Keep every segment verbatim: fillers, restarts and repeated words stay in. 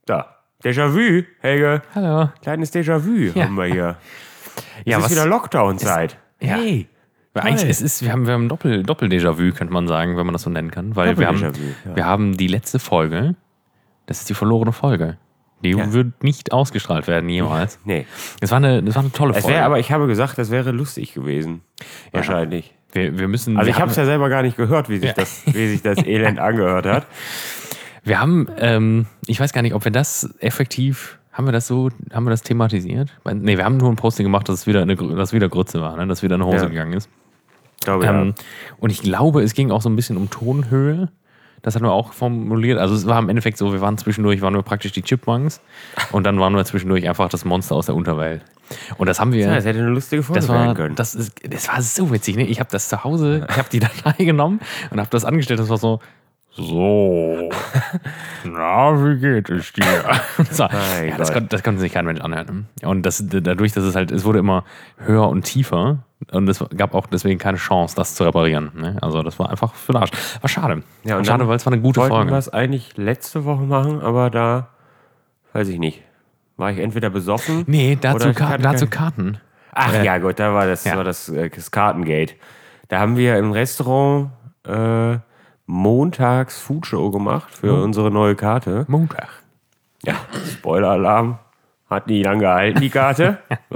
Da. Déjà-vu, Helge. Hallo. Kleines Déjà-vu ja. haben wir hier. Es ja, ist was, wieder Lockdown-Zeit. Ja. Hey. Eigentlich, es ist, wir haben, wir haben Doppel, Doppel-Déjà-vu, könnte man sagen, wenn man das so nennen kann. Weil wir haben, ja. wir haben die letzte Folge, das ist die verlorene Folge. Die ja. wird nicht ausgestrahlt werden, jemals. Nee. Das war eine, das war eine tolle es Folge. Wär, aber ich habe gesagt, das wäre lustig gewesen. Ja. Wahrscheinlich. Wir, wir müssen, also wir ich habe es ja selber gar nicht gehört, wie sich, ja. das, wie sich das Elend angehört hat. Wir haben, ähm, ich weiß gar nicht, ob wir das effektiv, haben wir das so, haben wir das thematisiert? Nee, wir haben nur ein Posting gemacht, dass es wieder eine, dass wieder Grütze war, ne? Dass wieder eine Hose ja. gegangen ist. Ich glaube, ähm, ja. Und ich glaube, es ging auch so ein bisschen um Tonhöhe. Das hatten wir auch formuliert. Also es war im Endeffekt so, wir waren zwischendurch, waren wir praktisch die Chipmunks und dann waren wir zwischendurch einfach das Monster aus der Unterwelt. Und das haben wir... Ja, das hätte eine lustige Folge das war, werden können. Das, ist, das war so witzig, ne? Ich habe das zu Hause, ich habe die Datei genommen und habe das angestellt. Das war so... So, na, wie geht es dir? So, ja, das, kon, das konnte sich kein Mensch anhören. Und das, dadurch, dass es halt, es wurde immer höher und tiefer und es gab auch deswegen keine Chance, das zu reparieren. Ne? Also das war einfach für den Arsch. War schade. Ja, und schade, weil es war eine gute Folge. Folge. Wir wollten das eigentlich letzte Woche machen, aber da, weiß ich nicht, war ich entweder besoffen. Nee, dazu, Ka- dazu Karten. Ach äh, ja, gut, da war das, ja. war das, äh, das Kartengate. Da haben wir im Restaurant äh, montags Foodshow gemacht für oh. unsere neue Karte. Montag. Ja, Spoiler-Alarm. Hat nie lang gehalten, die Karte.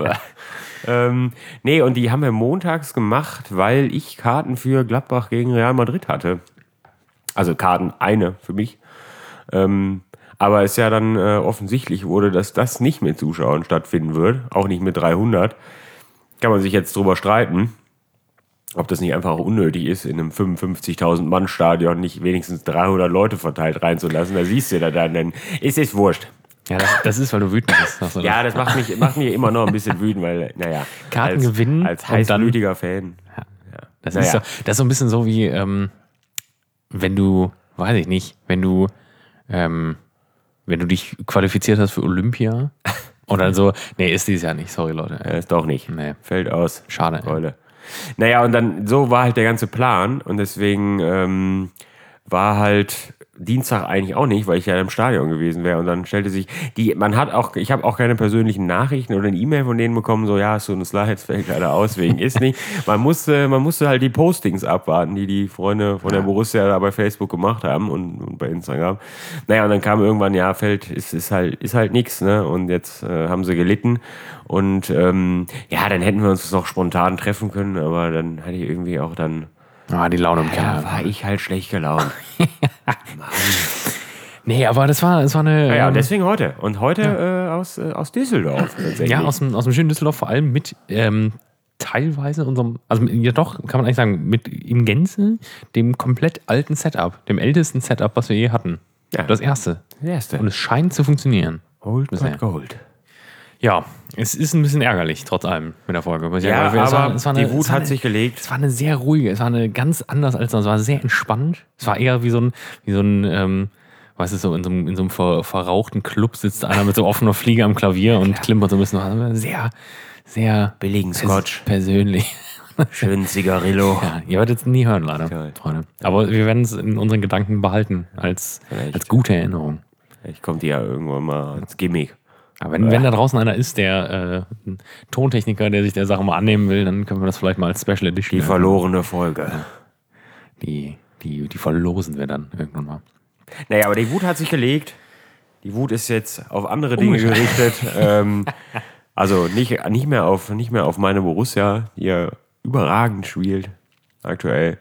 ähm, nee, und die haben wir montags gemacht, weil ich Karten für Gladbach gegen Real Madrid hatte. Also Karten, eine für mich. Ähm, aber es ja dann äh, offensichtlich wurde, dass das nicht mit Zuschauern stattfinden wird. Auch nicht mit dreihundert. Kann man sich jetzt drüber streiten. Ob das nicht einfach auch unnötig ist, in einem fünfundfünfzigtausend Mann Stadion nicht wenigstens dreihundert Leute verteilt reinzulassen. Da siehst du da dann, dann ist es wurscht. Ja, das, das ist, weil du wütend bist. Das ja, das macht mich, macht mich immer noch ein bisschen wütend, weil, naja, Karten als, gewinnen als heißblütiger Fan. Ja. Ja. Das, naja. ist so, das ist so ein bisschen so wie, ähm, wenn du, weiß ich nicht, wenn du, ähm, wenn du dich qualifiziert hast für Olympia oder so. Nee, ist dieses Jahr nicht, sorry Leute. Ja, ist doch nicht. Nee. Fällt aus. Schade. Leute. Naja, und dann, so war halt der ganze Plan und deswegen ähm, war halt Dienstag eigentlich auch nicht, weil ich ja im Stadion gewesen wäre und dann stellte sich, die, man hat auch, ich habe auch keine persönlichen Nachrichten oder eine E-Mail von denen bekommen, so, ja, so eine Slide fällt leider aus, wegen ist nicht. Man musste, man musste halt die Postings abwarten, die die Freunde von der Borussia da bei Facebook gemacht haben und, und bei Instagram. Naja, und dann kam irgendwann, ja, fällt, ist, ist halt, ist halt nichts, ne, und jetzt äh, haben sie gelitten und ähm, ja, dann hätten wir uns noch spontan treffen können, aber dann hatte ich irgendwie auch dann Ah, die Laune im Keller. Da war ich halt schlecht gelaunt. Mann. Nee, aber das war, das war eine... Ja, ja, und deswegen heute. Und heute ja. äh, aus, äh, aus Düsseldorf. Ja, aus dem, aus dem schönen Düsseldorf, vor allem mit ähm, teilweise unserem... Also ja doch, kann man eigentlich sagen, mit in Gänze dem komplett alten Setup. Dem ältesten Setup, was wir je hatten. Ja. Das erste. Das erste. Und es scheint zu funktionieren. Old but gold. Ja, es ist ein bisschen ärgerlich, trotz allem mit der Folge. Ja, aber es war, es war eine, die Wut hat eine, sich gelegt. Es war eine sehr ruhige, es war eine ganz anders als sonst. Es war sehr entspannt. Es war eher wie so ein, wie so ein ähm, weißt du, so in so einem, in so einem ver, verrauchten Club sitzt einer mit so offener Fliege am Klavier und klimpert so ein bisschen. Also sehr, sehr billigen Scotch. Pers- persönlich. Schönen Zigarillo. Ja, ihr werdet es nie hören, leider, okay. Freunde. Aber wir werden es in unseren Gedanken behalten, als, als gute Erinnerung. Vielleicht kommt die ja irgendwann mal als Gimmick. Aber wenn, wenn da draußen einer ist, der äh, ein Tontechniker, der sich der Sache mal annehmen will, dann können wir das vielleicht mal als Special Edition. Die verlorene Folge. Ja. Die, die, die verlosen wir dann irgendwann mal. Naja, aber die Wut hat sich gelegt. Die Wut ist jetzt auf andere Dinge oh, gerichtet. ähm, also nicht, nicht, mehr auf, nicht mehr auf meine Borussia, die ja überragend spielt aktuell.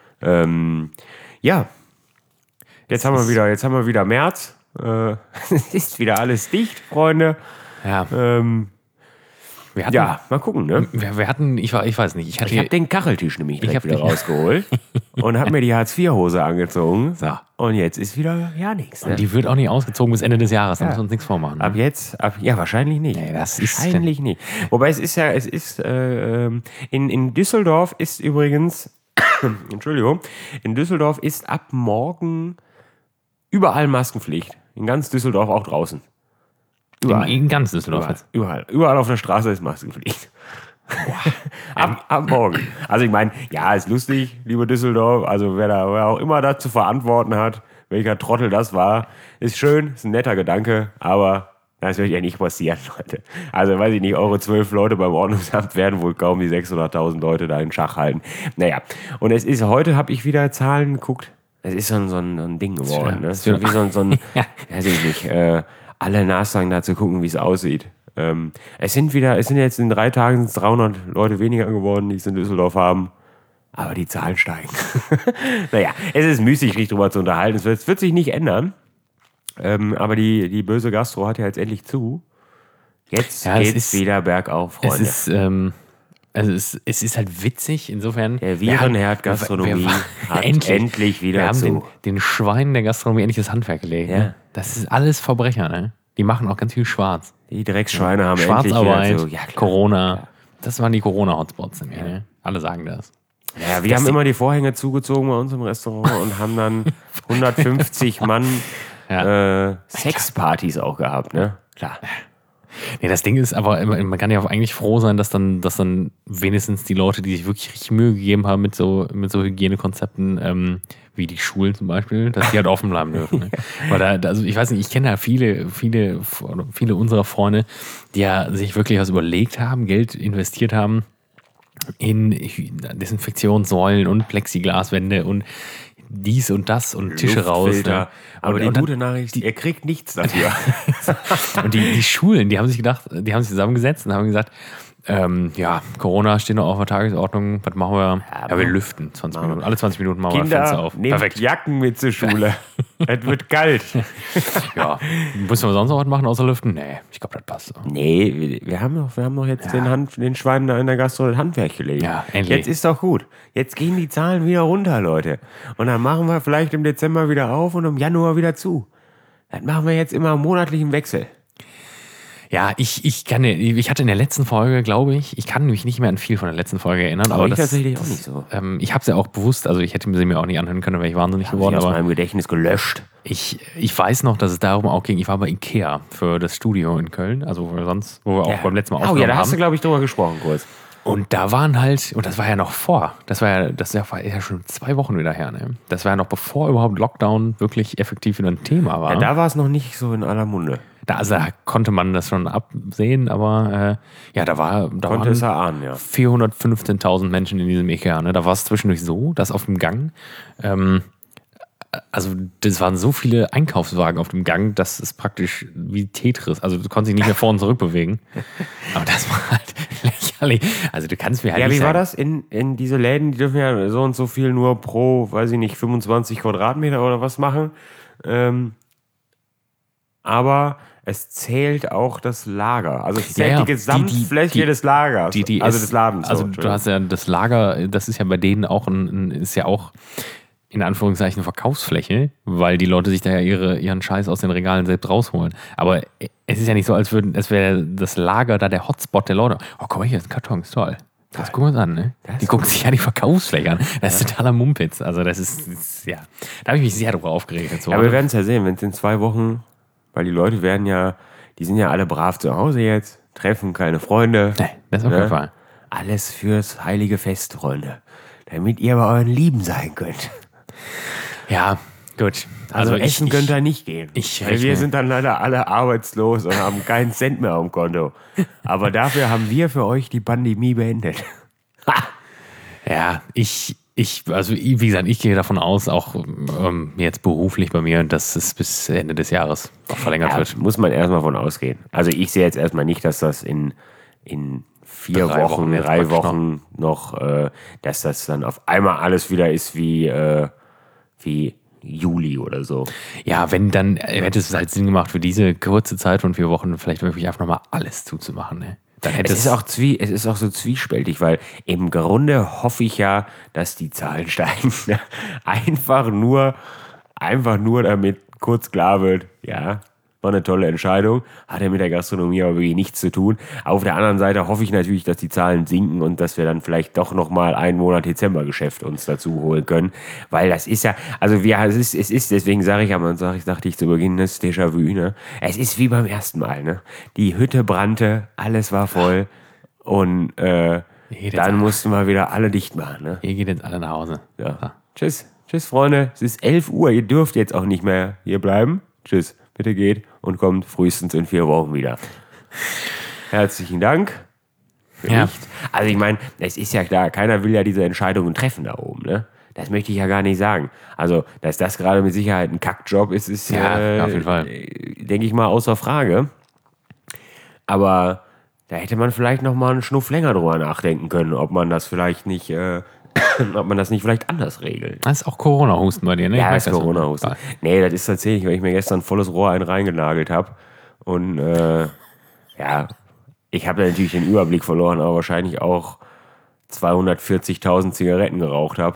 Ähm, ja, jetzt haben wir wieder, jetzt haben wir wieder März. Äh, es ist wieder alles dicht, Freunde. Ja. Ähm, wir hatten, ja, mal gucken, ne? Wir, wir hatten, ich, war, ich weiß nicht. Ich, ich habe den Kacheltisch nämlich direkt wieder den, rausgeholt und habe mir die Hartz vier Hose angezogen. So. Und jetzt ist wieder ja nichts. Ne? Und die wird auch nicht ausgezogen bis Ende des Jahres, da ja. müssen wir uns nichts vormachen. Ab jetzt, ab, ja, wahrscheinlich nicht. Nee, das wahrscheinlich ist nicht. Wobei es ist ja, es ist, äh, in, in Düsseldorf ist übrigens, Entschuldigung, in Düsseldorf ist ab morgen überall Maskenpflicht. In ganz Düsseldorf, auch draußen. Überall. In, in ganz Düsseldorf überall, überall. Überall auf der Straße ist Maskenpflicht. ab, ab morgen. Also ich meine, ja, ist lustig, lieber Düsseldorf. Also wer da wer auch immer das zu verantworten hat, welcher Trottel das war. Ist schön, ist ein netter Gedanke, aber das wird ja nicht passieren, Leute. Also weiß ich nicht, eure zwölf Leute beim Ordnungsamt werden wohl kaum die sechshunderttausend Leute da in Schach halten. Naja, und es ist, heute habe ich wieder Zahlen geguckt, es ist so ein, so ein, so ein Ding geworden. Ne? Das ist wie so ein, so ein weiß ich nicht, äh, alle Nachsagen da zu gucken, wie es aussieht. Ähm, es sind wieder, es sind jetzt in drei Tagen dreihundert Leute weniger geworden, die es in Düsseldorf haben. Aber die Zahlen steigen. Naja, es ist müßig, sich drüber zu unterhalten. Es wird, es wird sich nicht ändern. Ähm, aber die, die böse Gastro hat ja jetzt endlich zu. Jetzt ja, geht es wieder bergauf, Freunde. Es ist, ähm, also es, es ist halt witzig, insofern. Der Virenherd Gastronomie hat endlich, endlich wieder wir haben zu. Den, den Schweinen der Gastronomie endlich das Handwerk gelegt. Ja. Ne? Das ist alles Verbrecher, ne? Die machen auch ganz viel schwarz. Die Drecksschweine haben Schwarzarbeit, endlich wieder zu. Ja, Corona. Ja. Das waren die Corona-Hotspots. Ja. Ne? Alle sagen das. Ja, wir das haben immer die Vorhänge zugezogen bei uns im Restaurant und haben dann hundertfünfzig Mann ja. äh, Sexpartys auch gehabt, ne? Klar. Nee, das Ding ist aber, man kann ja auch eigentlich froh sein, dass dann, dass dann wenigstens die Leute, die sich wirklich richtig Mühe gegeben haben mit so, mit so Hygienekonzepten, ähm, wie die Schulen zum Beispiel, dass die halt offen bleiben dürfen. Ne? Weil da, also ich weiß nicht, ich kenne ja viele, viele, viele unserer Freunde, die ja sich wirklich was überlegt haben, Geld investiert haben in Desinfektionssäulen und Plexiglaswände und dies und das und Tische raus. Ne? Aber und, die und gute Nachricht, die, ihr kriegt nichts dafür. Und die, die Schulen, die haben sich gedacht, die haben sich zusammengesetzt und haben gesagt, ähm, ja, Corona steht noch auf der Tagesordnung, was machen wir? Ja, ja wir lüften zwanzig Minuten. Alle zwanzig Minuten machen Kinder, wir das Fenster auf. Nehmt Perfekt. Jacken mit zur Schule. Es wird kalt. Ja, müssen wir sonst noch was machen außer lüften? Nee, ich glaube, das passt so. Nee, wir haben doch, wir haben doch jetzt ja. den, Hand, den Schweinen in der Gastro das Handwerk gelegt. Ja, endlich. Jetzt ist doch gut. Jetzt gehen die Zahlen wieder runter, Leute. Und dann machen wir vielleicht im Dezember wieder auf und im Januar wieder zu. Das machen wir jetzt immer im monatlichen Wechsel. Ja, ich, ich kann, ich hatte in der letzten Folge, glaube ich, ich kann mich nicht mehr an viel von der letzten Folge erinnern. Aber, aber ich das, tatsächlich auch das, nicht so. Ähm, ich habe es ja auch bewusst, also ich hätte sie mir auch nicht anhören können, wäre ich wahnsinnig ja, geworden. Ich aber aus meinem Gedächtnis gelöscht. Ich, ich weiß noch, dass es darum auch ging, ich war bei Ikea für das Studio in Köln, also wo wir sonst, wo wir auch ja. beim letzten Mal aufgenommen haben. Oh ja, da hast du, glaube ich, drüber gesprochen kurz. Und da waren halt, und das war ja noch vor, das war ja, das war ja schon zwei Wochen wieder her, ne? Das war ja noch bevor überhaupt Lockdown wirklich effektiv wieder ein Thema war. Ja, da war es noch nicht so in aller Munde. Da, also da konnte man das schon absehen, aber äh, ja, da war da konnte es erahnen, ja. vierhundertfünfzehntausend Menschen in diesem Ikea, ne? Da war es zwischendurch so, dass auf dem Gang, ähm, also das waren so viele Einkaufswagen auf dem Gang, dass es praktisch wie Tetris, also du konntest dich nicht mehr vor und zurück bewegen. Aber das war halt lächerlich. Also du kannst mir halt ja, nicht wie sagen, war das? In, in diese Läden, die dürfen ja so und so viel nur pro, weiß ich nicht, fünfundzwanzig Quadratmeter oder was machen. Ähm, aber es zählt auch das Lager. Also es zählt ja, ja. die Gesamtfläche die, die, die, des Lagers. Die, die also ist, des Ladens. Also so, du hast ja das Lager, das ist ja bei denen auch ein, ein ist ja auch in Anführungszeichen Verkaufsfläche, weil die Leute sich da ja ihre, ihren Scheiß aus den Regalen selbst rausholen. Aber es ist ja nicht so, als würden, es wäre das Lager da der Hotspot der Leute. Oh, guck mal, hier ist ein Karton, ist toll. Das gucken wir uns an, ne? Die gucken sich ja die Verkaufsfläche an. Das ist ja. totaler Mumpitz. Also das ist, ist, ja, da habe ich mich sehr drüber aufgeregt. So, ja, aber wir werden es ja sehen, wenn es in zwei Wochen, weil die Leute werden ja, die sind ja alle brav zu Hause jetzt, treffen keine Freunde. Nee, das ist auf jeden Fall. Alles fürs heilige Fest, Freunde. Damit ihr bei euren Lieben sein könnt. Ja, gut. Also, also essen ich, könnt ihr nicht gehen. Ich weil wir sind dann leider alle arbeitslos und haben keinen Cent mehr auf dem Konto. Aber dafür haben wir für euch die Pandemie beendet. Ja, ich, ich, also wie gesagt, ich gehe davon aus, auch ähm, jetzt beruflich bei mir, dass es bis Ende des Jahres auch verlängert ja, wird. Muss man erstmal von ausgehen. Also ich sehe jetzt erstmal nicht, dass das in, in vier drei Wochen, Wochen drei Wochen noch, noch äh, dass das dann auf einmal alles wieder ist wie, äh, wie Juli oder so. Ja, wenn, dann hätte es halt Sinn gemacht, für diese kurze Zeit von vier Wochen vielleicht wirklich einfach nochmal alles zuzumachen. Ne? Dann hätte es, ist auch zwie, es ist auch so zwiespältig, weil im Grunde hoffe ich ja, dass die Zahlen steigen. Einfach nur, einfach nur damit kurz klar wird, ja, war eine tolle Entscheidung, hat ja mit der Gastronomie aber wirklich nichts zu tun. Auf der anderen Seite hoffe ich natürlich, dass die Zahlen sinken und dass wir dann vielleicht doch nochmal einen Monat Dezembergeschäft uns dazu holen können, weil das ist ja, also wir, es ist, es ist, deswegen sage ich ja, sag ich, dachte ich zu Beginn, das ist Déjà-vu, ne? Es ist wie beim ersten Mal, ne? Die Hütte brannte, alles war voll und äh, dann mussten wir wieder alle dicht machen, ne? Ihr geht jetzt alle nach Hause. Ja. ja. Tschüss. Tschüss, Freunde. Es ist elf Uhr. Ihr dürft jetzt auch nicht mehr hier bleiben. Tschüss. Bitte geht und kommt frühestens in vier Wochen wieder. Herzlichen Dank. Ja. Nicht. Also ich meine, es ist ja klar, keiner will ja diese Entscheidungen treffen da oben, ne? Das möchte ich ja gar nicht sagen. Also, dass das gerade mit Sicherheit ein Kackjob ist, ist ja, äh, auf jeden Fall. denke ich mal, außer Frage. Aber da hätte man vielleicht noch mal einen Schnuff länger drüber nachdenken können, ob man das vielleicht nicht, äh, ob man das nicht vielleicht anders regelt. Das ist auch Corona-Husten bei dir, ne? Ja, ich das ist Corona-Husten. Nee, das ist tatsächlich, weil ich mir gestern volles Rohr einen reingenagelt habe. Und äh, ja, ich habe da natürlich den Überblick verloren, aber wahrscheinlich auch zweihundertvierzigtausend Zigaretten geraucht habe.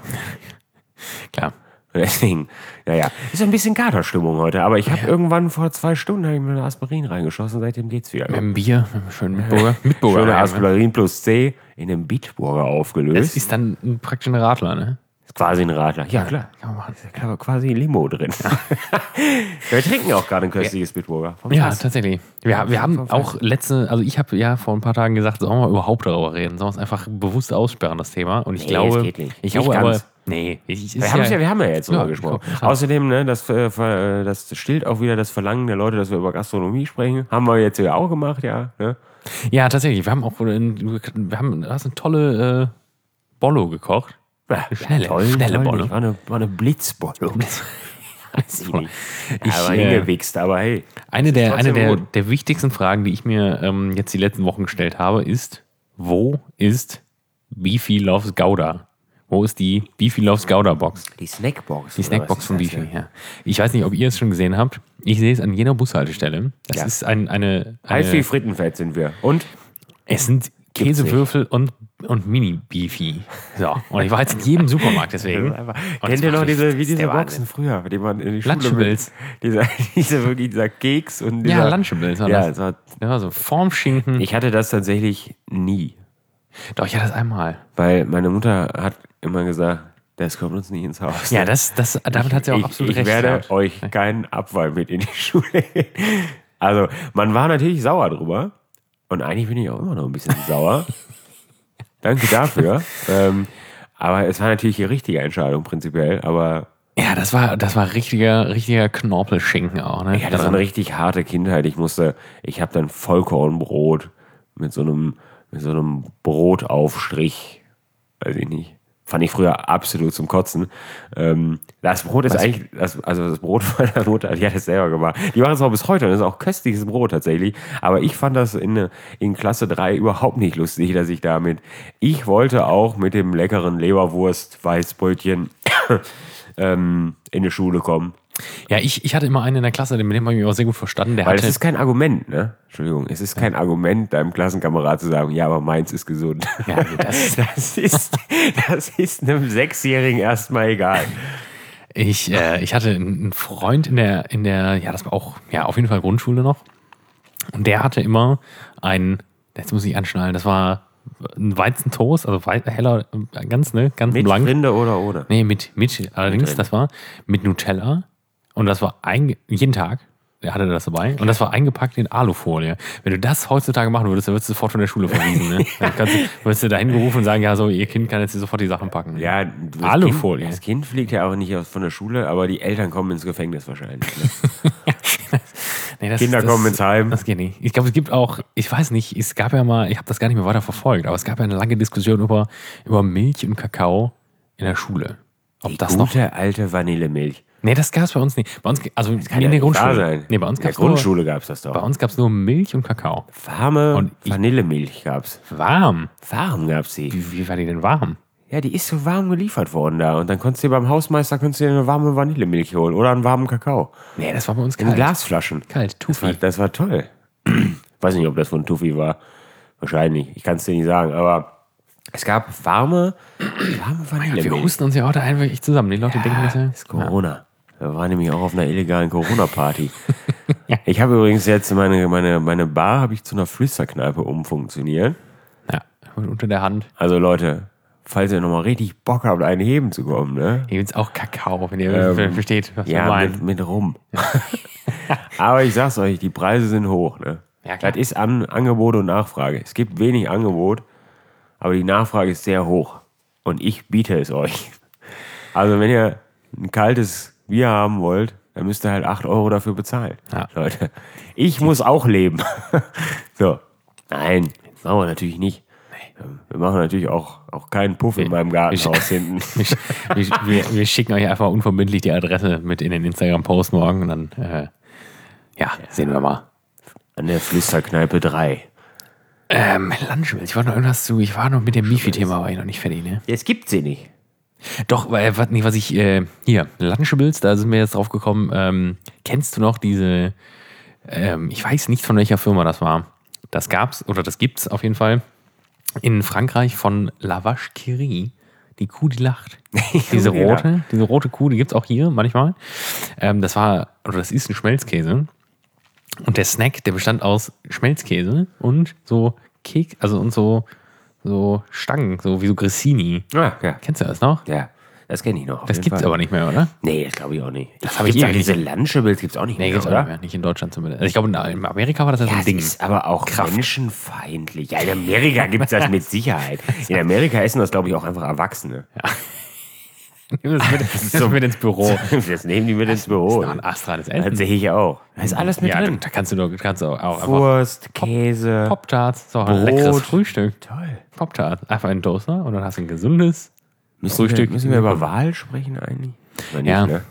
Klar. Deswegen, naja, ist ein bisschen Katerstimmung heute, aber ich habe ja. irgendwann vor zwei Stunden hab ich mir eine Aspirin reingeschossen, seitdem geht's wieder. Mit einem Bier, schön Mitburger. Mitburger Schöne Aspirin plus C in einem Bitburger aufgelöst. Das ist dann praktisch ein Radler, ne? Ist quasi ein Radler. Ja, klar. Kann man machen. Ist ja klar, quasi ein Limo drin. Wir trinken auch gerade ein köstliches ja. Bitburger. Ja, Fass. Tatsächlich. Wir, wir haben auch letzte, also ich habe ja vor ein paar Tagen gesagt, sollen wir überhaupt darüber reden? Sollen wir es einfach bewusst aussperren, das Thema? Und ich nee, glaube, geht nicht. ich nicht glaube aber, nee. Ich, wir, ja, ja, wir haben ja jetzt drüber ja, gesprochen. Glaub, Außerdem, ne, das, das stillt auch wieder das Verlangen der Leute, dass wir über Gastronomie sprechen. Haben wir jetzt ja auch gemacht, ja. Ne? Ja, tatsächlich. Wir haben auch, wir haben, du hast eine tolle äh, Bollo gekocht. Ja, schnelle, toll, schnelle toll. Bolle. War eine, war eine Blitzbolle. Weiß ich nicht. Ja, ich, war hingewichst, aber hey. Eine, der, eine der, der wichtigsten Fragen, die ich mir ähm, jetzt die letzten Wochen gestellt habe, ist, wo ist Beefy Loves Gouda? Wo ist die Beefy Loves Gouda Box? Die Snackbox. Die Snackbox von Beefy, ja. Ich weiß nicht, ob ihr es schon gesehen habt. Ich sehe es an jeder Bushaltestelle. Das ja. ist ein, eine, eine... Heiß wie Frittenfett sind wir. Und? Es sind Käsewürfel und, und Mini-Beefy. So, und ich war jetzt in jedem Supermarkt deswegen. Kennt ihr noch diese, wie diese Boxen früher, die man in die Schule... Lunchables. Dieser, dieser, wirklich dieser Keks und dieser... Ja, Lunchables war ja, das. War, das war so Formschinken. Ich hatte das tatsächlich nie. Doch, ich hatte das einmal. Weil meine Mutter hat immer gesagt, das kommt uns nicht ins Haus. Ja, das, das, damit ich, hat sie auch ich, absolut ich recht. Ich werde gehabt. euch keinen Abfall mit in die Schule gehen. Also, man war natürlich sauer drüber. Und eigentlich bin ich auch immer noch ein bisschen sauer. Danke dafür. ähm, aber es war natürlich die richtige Entscheidung prinzipiell. Aber ja, das war, das war richtiger, richtiger Knorpelschinken auch. Ne? Ich hatte so eine richtig harte Kindheit. Ich musste, ich habe dann Vollkornbrot mit so einem, mit so einem Brotaufstrich, weiß ich nicht. Fand ich früher absolut zum Kotzen. Ähm, das Brot ist Was? eigentlich, das, also das Brot meiner Mutter, die hat es selber gemacht. Die machen es auch bis heute und das ist auch köstliches Brot tatsächlich. Aber ich fand das in, in Klasse drei überhaupt nicht lustig, dass ich damit, ich wollte auch mit dem leckeren Leberwurst-Weißbrötchen ähm, in die Schule kommen. Ja, ich, ich hatte immer einen in der Klasse, mit dem habe ich mich auch sehr gut verstanden. Der Weil hatte es ist kein Argument, ne? Entschuldigung, es ist kein ja. Argument, deinem Klassenkamerad zu sagen, ja, aber meins ist gesund. Ja, das, das, ist, das ist einem Sechsjährigen erstmal egal. Ich, äh, ich hatte einen Freund in der, in der, ja, das war auch, ja, auf jeden Fall Grundschule noch. Und der hatte immer einen, jetzt muss ich anschnallen, das war ein Weizentoast, also wei- heller, ganz, ne, ganz mit blank. Mit Rinde oder ohne? Nee, mit, mit, allerdings, mit das war mit Nutella. Und das war ein, jeden Tag, der hatte das dabei. Und das war eingepackt in Alufolie. Wenn du das heutzutage machen würdest, dann würdest du sofort von der Schule verwiesen. Ne? Dann kannst du, würdest du da hingerufen und sagen, ja, so, ihr Kind kann jetzt sofort die Sachen packen. Ja, das Alufolie. Kind, das Kind fliegt ja auch nicht aus von der Schule, aber die Eltern kommen ins Gefängnis wahrscheinlich. Ne? nee, das, Kinder das, kommen ins Heim. Das geht nicht. Ich glaube, es gibt auch, ich weiß nicht, es gab ja mal, ich habe das gar nicht mehr weiter verfolgt, aber es gab ja eine lange Diskussion über, über Milch und Kakao in der Schule. Ob die das gute noch, alte Vanillemilch. Nee, das gab es bei uns nicht. Bei uns, also das kann in ja der Grundschule. Sein. Nee, bei uns in der gab's Grundschule gab es das doch. Bei uns gab es nur Milch und Kakao. Warme und Vanillemilch gab es. Warm? Warm gab es sie. Wie, wie war die denn warm? Ja, die ist so warm geliefert worden da. Und dann konntest du dir beim Hausmeister konntest du dir eine warme Vanillemilch holen oder einen warmen Kakao. Nee, das war bei uns kalt. In Glasflaschen. Kalt, Tufi. Das war, das war toll. Weiß nicht, ob das von Tufi war. Wahrscheinlich. Ich kann es dir nicht sagen. Aber es gab warme, warme Vanillemilch. Wir husten uns ja heute einfach wirklich zusammen. Die Leute ja, denken, das ja. ist Corona. Ja. Wir waren nämlich auch auf einer illegalen Corona-Party. ja. Ich habe übrigens jetzt meine, meine, meine Bar habe ich zu einer Flüsterkneipe umfunktioniert. Ja, unter der Hand. Also Leute, falls ihr nochmal richtig Bock habt, einen heben zu kommen, ne? Hier gibt's auch Kakao, wenn ihr ähm, versteht, was ja, wir meinen. Mit, mit Rum. Aber ich sag's euch, die Preise sind hoch, ne? Ja, klar. Das ist An- Angebot und Nachfrage. Es gibt wenig Angebot, aber die Nachfrage ist sehr hoch. Und ich biete es euch. Also wenn ihr ein kaltes Bier haben wollt, dann müsst ihr halt acht Euro dafür bezahlen. Ja. Leute, ich muss auch leben. So, nein, machen wir natürlich nicht. Wir machen natürlich auch, auch keinen Puff in meinem Gartenhaus hinten. wir, wir, wir schicken euch einfach unverbindlich die Adresse mit in den Instagram-Post morgen und dann, äh, ja, sehen wir mal. An der Flüsterkneipe drei. Ähm, Lunchables, ich wollte noch irgendwas zu, ich war noch mit dem Mifi-Thema, war ich noch nicht fertig, ne? Jetzt gibt's sie nicht. Doch, weil, was, nicht, was ich, äh, hier, Lunchables, da sind wir jetzt drauf gekommen, ähm, kennst du noch diese, ähm, ich weiß nicht, von welcher Firma das war. Das gab's, oder das gibt's auf jeden Fall. In Frankreich von La Vache qui rit. Die Kuh, die lacht. Diese rote, diese rote Kuh, die gibt es auch hier manchmal. Ähm, das war, oder das ist ein Schmelzkäse. Und der Snack, der bestand aus Schmelzkäse und so Kek, also und so, so Stangen, so wie so Grissini. Ah, ja. Kennst du das noch? Ja, das kenne ich noch. Das gibt es aber nicht mehr, oder? Nee, das glaube ich auch nicht. Das habe ich ja diese Lunchables gibt es auch nicht nee, mehr, gibt's oder? Auch nicht mehr. Nicht in Deutschland zumindest. Also ich glaube, in Amerika war das ja so ein Ding. Das ist aber auch Kraft. Menschenfeindlich. Ja, in Amerika gibt es das mit Sicherheit. In Amerika essen das, glaube ich, auch einfach Erwachsene. Ja. Nehmen das mit, das so, mit ins Büro. Das nehmen die mit ins Büro. Das ist noch ein astrales Essen. Das sehe ich auch. Da ist alles mit ja, drin. Da kannst du, doch, kannst du auch Wurst, Käse, Pop-Tarts. So, ein Brot. leckeres Frühstück. Toll. Pop-Tart. Einfach einen Toaster und dann hast du ein gesundes müssen Frühstück. Wir, müssen wir über Wahl sprechen eigentlich? Nicht, ja. Ne?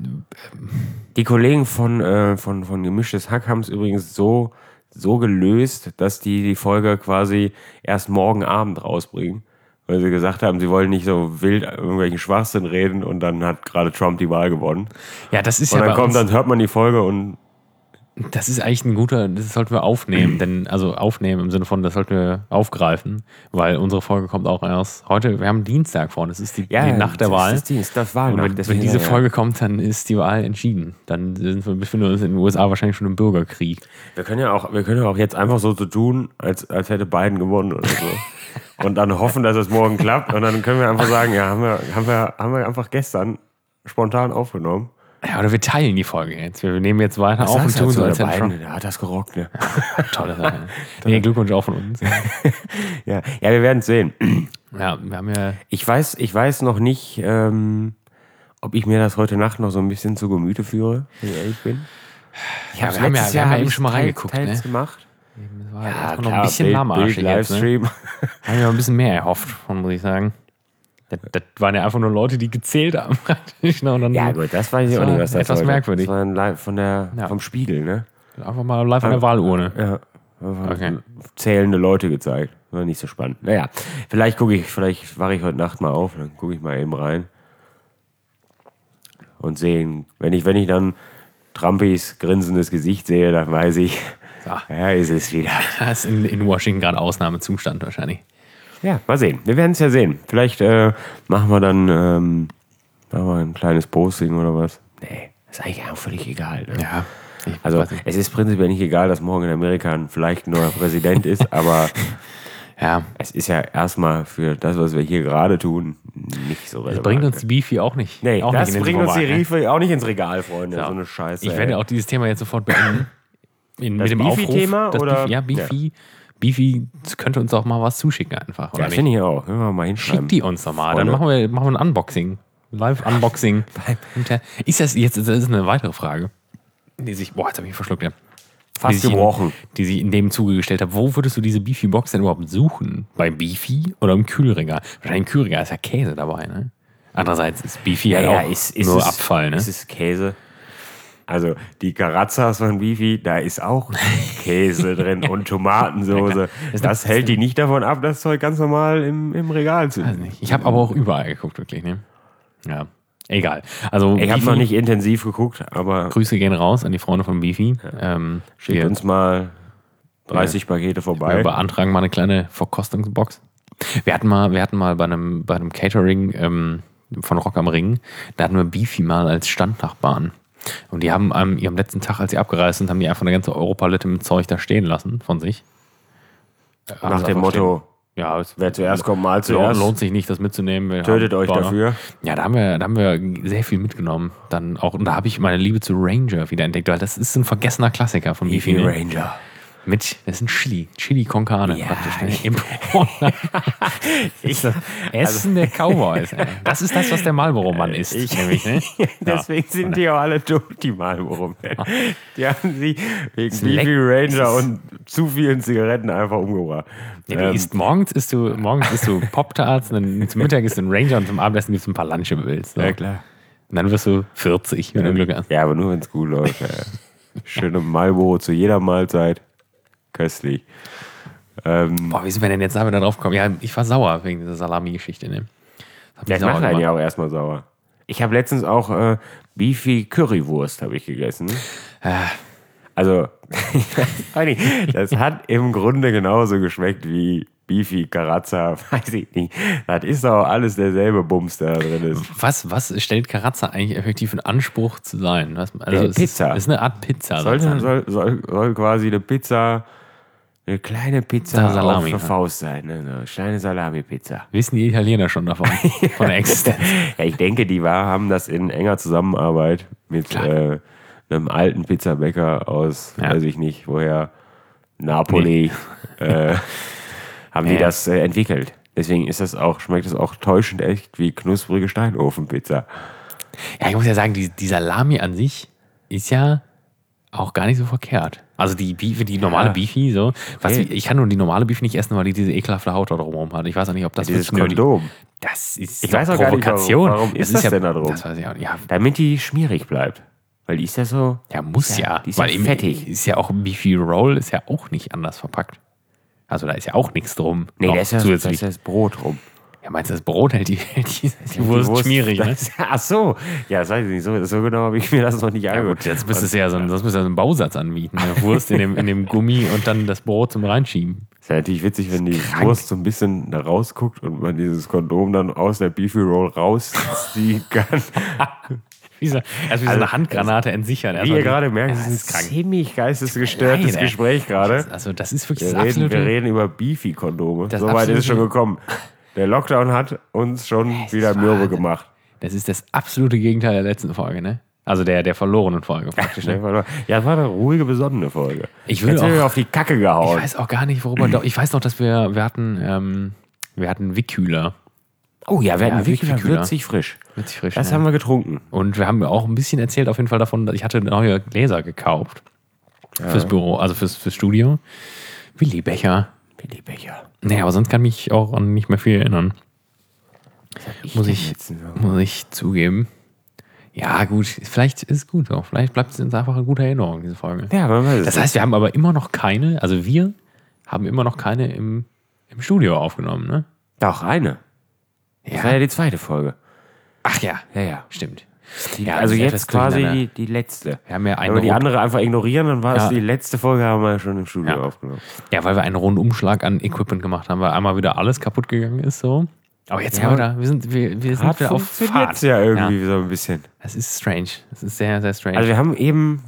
Die Kollegen von, äh, von, von Gemischtes Hack haben es übrigens so, so gelöst, dass die die Folge quasi erst morgen Abend rausbringen. Weil sie gesagt haben, sie wollen nicht so wild irgendwelchen Schwachsinn reden und dann hat gerade Trump die Wahl gewonnen. Ja, das ist und ja dann bei kommt, uns, dann hört man die Folge und das ist eigentlich ein guter, das sollten wir aufnehmen, denn, also aufnehmen im Sinne von, das sollten wir aufgreifen, weil unsere Folge kommt auch erst heute, wir haben Dienstag vorne, das ist die, ja, die Nacht der das Wahl. Ist Dienst, das Wahlnacht. Und wenn, wenn diese Folge kommt, dann ist die Wahl entschieden. Dann sind wir, befinden wir uns in den U S A wahrscheinlich schon im Bürgerkrieg. Wir können ja auch, wir können ja auch jetzt einfach so, so tun, als, als hätte Biden gewonnen oder so. Und dann hoffen, dass es morgen klappt. Und dann können wir einfach sagen, ja, haben wir, haben wir, haben wir einfach gestern spontan aufgenommen. Ja, oder wir teilen die Folge jetzt. Wir nehmen jetzt weiter Was auf und tun so, als hätte Biden, der hat das gerockt, ne? Tolle Sache. Nee, Glückwunsch auch von uns. ja. ja, wir werden es sehen. Ja, wir haben ja... Ich weiß, ich weiß noch nicht, ähm, ob ich mir das heute Nacht noch so ein bisschen zu Gemüte führe, wenn ich ehrlich bin. Ich ja, wir haben ja, wir haben ja eben schon mal reingeguckt, teils ne? gemacht. Das war ja, noch ein bisschen lahmarschig jetzt, ne? Livestream. Haben wir ein bisschen mehr erhofft, von, muss ich sagen. Das, das waren ja einfach nur Leute, die gezählt haben. Praktisch, ne? Und dann ja gut, das weiß ich auch nicht, was das etwas heute. merkwürdig. Das war ein live von der, ja. vom Spiegel, ne? Einfach mal live an der Wahlurne. Ja, okay. Zählende Leute gezeigt. War nicht so spannend. Naja, vielleicht gucke ich, vielleicht wache ich heute Nacht mal auf, dann gucke ich mal eben rein. Und sehen, wenn ich, wenn ich dann Trumpys grinsendes Gesicht sehe, dann weiß ich, so. Ja, ist es wieder. Das ist in, in Washington gerade Ausnahmezustand wahrscheinlich. Ja, mal sehen. Wir werden es ja sehen. Vielleicht äh, machen wir dann ähm, machen wir ein kleines Posting oder was. Nee, ist eigentlich auch völlig egal. Ne? Ja. Also es ist prinzipiell nicht egal, dass morgen in Amerika vielleicht ein neuer Präsident ist, aber ja. Es ist ja erstmal für das, was wir hier gerade tun, nicht so relevant. Das bringt uns die Beefy auch nicht. Nee, auch das nicht bringt uns die Regal, Riefe auch nicht ins Regal, Freunde. Ja. So eine Scheiße. Ich werde ja auch dieses Thema jetzt sofort beenden. In, mit dem Beefy-Thema, Aufruf. oder? Beefy, ja, Beefy. Ja. Beefy könnte uns auch mal was zuschicken einfach. Oder ja, finde ich auch. Können wir mal hinschreiben. Schickt die uns doch mal. Freunde. Dann machen wir, machen wir ein Unboxing. Live-Unboxing. Ist das jetzt, das ist eine weitere Frage, die sich, boah, jetzt habe ich verschluckt, ja. Fast die gebrochen. In, die sie in dem Zuge gestellt hat. Wo würdest du diese Beefy-Box denn überhaupt suchen? Bei Beefy oder im Kühlregal? Wahrscheinlich im Kühlregal ist ja Käse dabei, ne? Andererseits ist Beefy ja, ja auch ist, ist nur es, Abfall, ne? Ist es Käse? Also die Carazzas von Beefy, da ist auch Käse drin und Tomatensoße. Das, das hält die nicht davon ab, das Zeug ganz normal im, im Regal zu also Ich habe aber auch überall geguckt, wirklich, ne? Ja. Egal. Also ich habe noch nicht intensiv geguckt, aber Grüße gehen raus an die Freunde von Beefy. Ja. Ähm, Schickt uns mal dreißig ja. Pakete vorbei. Wir beantragen mal eine kleine Verkostungsbox. Wir hatten mal, wir hatten mal bei einem, bei einem Catering ähm, von Rock am Ring, da hatten wir Beefy mal als Standnachbarn. Und die haben am ihrem letzten Tag, als sie abgereist sind, haben die einfach eine ganze Europalette mit Zeug da stehen lassen von sich. Nach dem Motto, ja, wer zuerst kommt, mal zuerst. Lohnt sich nicht, das mitzunehmen. Wir Tötet euch Bonner. dafür. Ja, da haben wir, da haben wir sehr viel mitgenommen. Dann auch, und da habe ich meine Liebe zu Ranger wieder entdeckt, weil das ist ein vergessener Klassiker von Beefy Beefy. Ranger. Mit, das ist ein Chili. Chili con Carne. Ja. Praktisch. Ne? ich, das Essen der Cowboys. Ey. Das ist das, was der Marlboro-Mann isst. Ich, nämlich, ne? Deswegen ja. sind die auch alle tot, die Marlboro-Männer. Die haben sie wegen leck- Beefy Ranger und zu vielen Zigaretten einfach umgebracht. Ja, du Ähm, isst morgens isst du, morgens isst du Pop-Tarts, dann zum Mittag isst du einen Ranger und zum Abendessen gibst du ein paar Lunchables. So. Ja, klar. Und dann wirst du vierzig, wenn du Glück hast. Ja, aber nur, wenn es gut läuft. Ja. Schöne Marlboro zu jeder Mahlzeit. Köstlich. Ähm, Boah, wie sind wir denn jetzt da wieder drauf gekommen? Ja, ich war sauer wegen dieser Salami-Geschichte. Ne? Das hat mich das sauer macht einen gemacht. ja auch erstmal sauer. Ich habe letztens auch äh, Beefy Currywurst habe ich gegessen. Ah. Also, das hat im Grunde genauso geschmeckt wie Beefy Carazza, weiß ich nicht. Das ist auch alles derselbe Bums, der da drin ist. Was, was stellt Carazza eigentlich effektiv in Anspruch zu sein? Was, also Äh, es Pizza. Ist, ist eine Art Pizza. Soll, sozusagen. soll, soll, soll quasi eine Pizza, eine kleine Pizza Da Salami, auf der ne? Faust sein. Ne? Eine kleine Salami-Pizza. Wissen die Italiener schon davon? Von der Existenz. Ja, ich denke, die war, haben das in enger Zusammenarbeit mit äh, einem alten Pizzabäcker aus, Ja. weiß ich nicht, woher, Napoli, äh, haben die Ja. das äh, entwickelt. Deswegen ist das auch, schmeckt es auch täuschend echt wie knusprige Steinofenpizza. Ja, ich muss ja sagen, die, die Salami an sich ist ja auch gar nicht so verkehrt. Also die Beefy, die normale Ja. Beefy, so. Was, Okay. ich kann nur die normale Beefy nicht essen, weil die diese ekelhafte Haut da drumherum hat. Ich weiß auch nicht, ob das Dieses wirklich nötig- Kondom. Das ist Ich doch weiß auch gar nicht, Provokation. warum- warum ist das ja, denn da drum? Das weiß ich auch nicht. Ja, Damit die schmierig bleibt. Weil die ist ja so. ja muss ja. Die ist ja weil eben fettig. Ist ja auch Beefy Roll ist ja auch nicht anders verpackt. Also da ist ja auch nichts drum. Nee, noch da ist ja, da ist zusätzlich. ja das Brot rum. Ja, meinst du, das Brot hält die, hält die, die Wurst, schmierig, ne? das, Ach so. Ja, das weiß ich nicht. So, so genau habe ich mir das noch nicht Ja angeguckt. gut, jetzt müsstest du ja so einen, sonst müsstest du ja so einen Bausatz anbieten. Eine Wurst in dem, in dem Gummi und dann das Brot zum Reinschieben. Ist ja natürlich witzig, wenn die Wurst so ein bisschen da rausguckt und man dieses Kondom dann aus der Beefy Roll rausziehen kann. Wie so, also wie so Also, eine Handgranate entsichern. Wie Erstmal ihr die- gerade merkt, Ja, es das ist ist ein krank. ziemlich geistesgestörtes Nein, ey. Gespräch gerade. Also das ist wirklich Wir das reden, wir absolute... reden über Beefy-Kondome. Das So weit ist es schon absolute- gekommen. Der Lockdown hat uns schon ist wieder mürbe Wahnsinn. gemacht. Das ist das absolute Gegenteil der letzten Folge, ne? Also der, der verlorenen Folge praktisch. Ne? Ja, es war eine ruhige, besonnene Folge. Ich will Jetzt sind auch- wir auf die Kacke Ich gehauen. weiß auch gar nicht, worüber... Doch, ich weiß noch, dass wir, wir hatten, ähm, wir hatten Wickhühler. Oh ja, wir Ja, hatten wirklich Wickhüler. würzig frisch. Witzig frisch, Das ne? haben wir getrunken. Und wir haben auch ein bisschen erzählt auf jeden Fall davon, dass ich hatte neue Gläser gekauft. Fürs Büro, also fürs, fürs Studio. Willi-Becher. Billy Becher. Nee, aber sonst kann ich mich auch an nicht mehr viel erinnern. Muss denn ich, jetzt so? muss ich zugeben. Ja, gut, vielleicht ist es gut so. Vielleicht bleibt es uns einfach eine gute Erinnerung, diese Folge. Ja, man weiß es Das heißt, wir haben aber immer noch keine, also wir haben immer noch keine im, im Studio aufgenommen, ne? Doch, eine. Das war ja die zweite Folge. Ach ja, Ja, ja. stimmt. Die, Ja, also das ist jetzt etwas quasi durcheinander. die, die letzte. Wir haben ja Wenn wir die einen, andere einfach ignorieren, dann war Ja. es die letzte Folge, haben wir schon im Studio Ja. aufgenommen. ja, weil wir einen Rundumschlag an Equipment gemacht haben, weil einmal wieder alles kaputt gegangen ist, so. Aber jetzt Ja, sind wir da, wir sind, wir, wir sind Hat wieder auf funktioniert Fahrt. ja irgendwie so ein bisschen. Das ist strange. Das ist sehr, sehr strange. Also wir haben eben,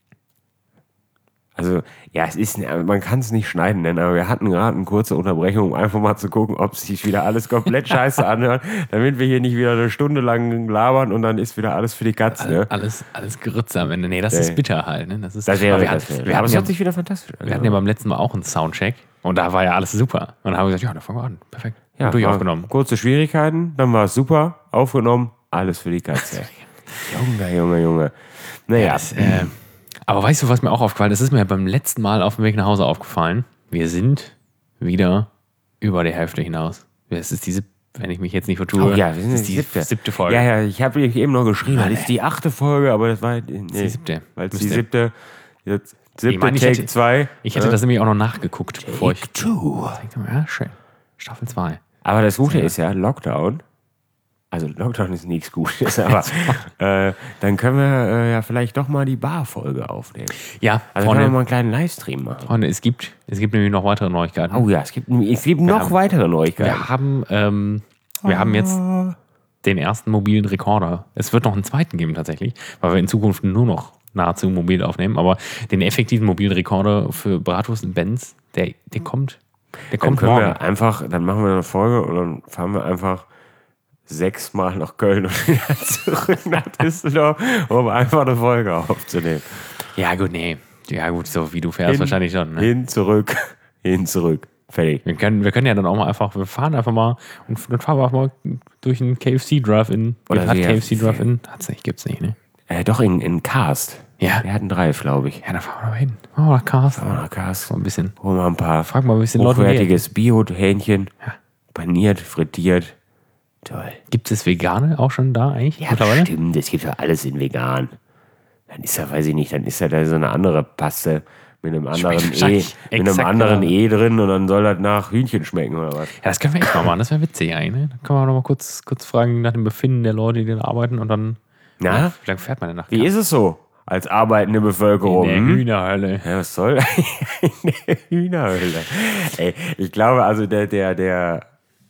also ja, es ist, man kann es nicht schneiden nennen, aber wir hatten gerade eine kurze Unterbrechung, um einfach mal zu gucken, ob sich wieder alles komplett scheiße anhört, damit wir hier nicht wieder eine Stunde lang labern und dann ist wieder alles für die Katze. Ne? alles, alles Geritze am Ende. Nee, das Nee. ist bitter halt. Ne? Das ist, Das wäre, aber wir, das hatten, wäre. wir, Aber hatten es ja, hört sich wieder fantastisch an. wir hatten ja beim letzten Mal auch einen Soundcheck und da war ja alles super. Und dann haben wir gesagt, ja, da fangen wir an. Perfekt. Ja, durch war aufgenommen. Kurze Schwierigkeiten, dann war es super, aufgenommen, alles für die Katze. Junge, Junge, Junge. Naja, Das, äh, aber weißt du, was mir auch aufgefallen ist? Das ist mir beim letzten Mal auf dem Weg nach Hause aufgefallen. Wir sind wieder über die Hälfte hinaus. Es ist diese, wenn ich mich jetzt nicht vertue, oh ja, wir sind das ist die die siebte. siebte Folge. Ja, ja, ich habe eben noch geschrieben, das ist die achte Folge, aber das war nee, die siebte. Weil es die Müsste. siebte, jetzt siebte Ich meine, ich Take hätte- zwei. Ich hätte das nämlich auch noch nachgeguckt, bevor ich. Two. Ja, schön. Staffel zwei. Aber das Gute ist ja, Lockdown, also Lockdown ist nichts Gutes, aber äh, dann können wir äh, ja vielleicht doch mal die Bar-Folge aufnehmen. Ja, Also können wir Freunde, mal einen kleinen Livestream machen. Freunde es, gibt, es gibt nämlich noch weitere Neuigkeiten. Oh ja, es gibt, es gibt noch haben- weitere Neuigkeiten. Wir haben, ähm, wir haben jetzt den ersten mobilen Rekorder. Es wird noch einen zweiten geben tatsächlich, weil wir in Zukunft nur noch nahezu mobil aufnehmen. Aber den effektiven mobilen Rekorder für Bratwurst und Benz, der, der kommt, der Dann kommt können morgen. wir einfach, dann machen wir eine Folge und dann fahren wir einfach sechsmal nach Köln und wieder zurück nach Düsseldorf, um einfach eine Folge aufzunehmen. Ja gut, nee. Ja, gut, so wie du fährst, hin, wahrscheinlich schon. Ne? Hin, zurück, hin, zurück. Fertig. Wir können, wir können ja dann auch mal einfach, wir fahren einfach mal und dann fahren wir auch mal durch einen K F C Drive-In. Oder hat wir- K F C Drive-In? Hat's nicht, gibt's nicht, ne? Äh, doch, in, in Karst. Ja. Wir hatten Drive, glaube ich. Ja, dann fahren wir mal hin. Machen wir nach Cars. Oh, nach Karst. So ein bisschen. Holen wir ein paar Frag mal, wie es den Leuten geht. hochwertiges Bio-Hähnchen. Ja. Paniert, frittiert. Toll. Gibt es Vegane auch schon da eigentlich? Ja, mittlerweile? stimmt. Es gibt ja alles in vegan. Dann ist ja, weiß ich nicht, dann ist ja da so eine andere Paste mit einem anderen Schmeckt E, wahrscheinlich mit einem exakt anderen genau. E drin und dann soll das nach Hühnchen schmecken oder was? Ja, das können wir echt mal machen. Das wäre witzig eigentlich. Ne? Dann können wir noch mal kurz, kurz fragen nach dem Befinden der Leute, die da arbeiten und dann. Na? Ja, wie lange fährt man denn nach Wie ist es so als arbeitende Bevölkerung? In der hm? Hühnerhölle. Ja, was soll? In der Hühnerhöhle. Ey, ich glaube, also der, der, der,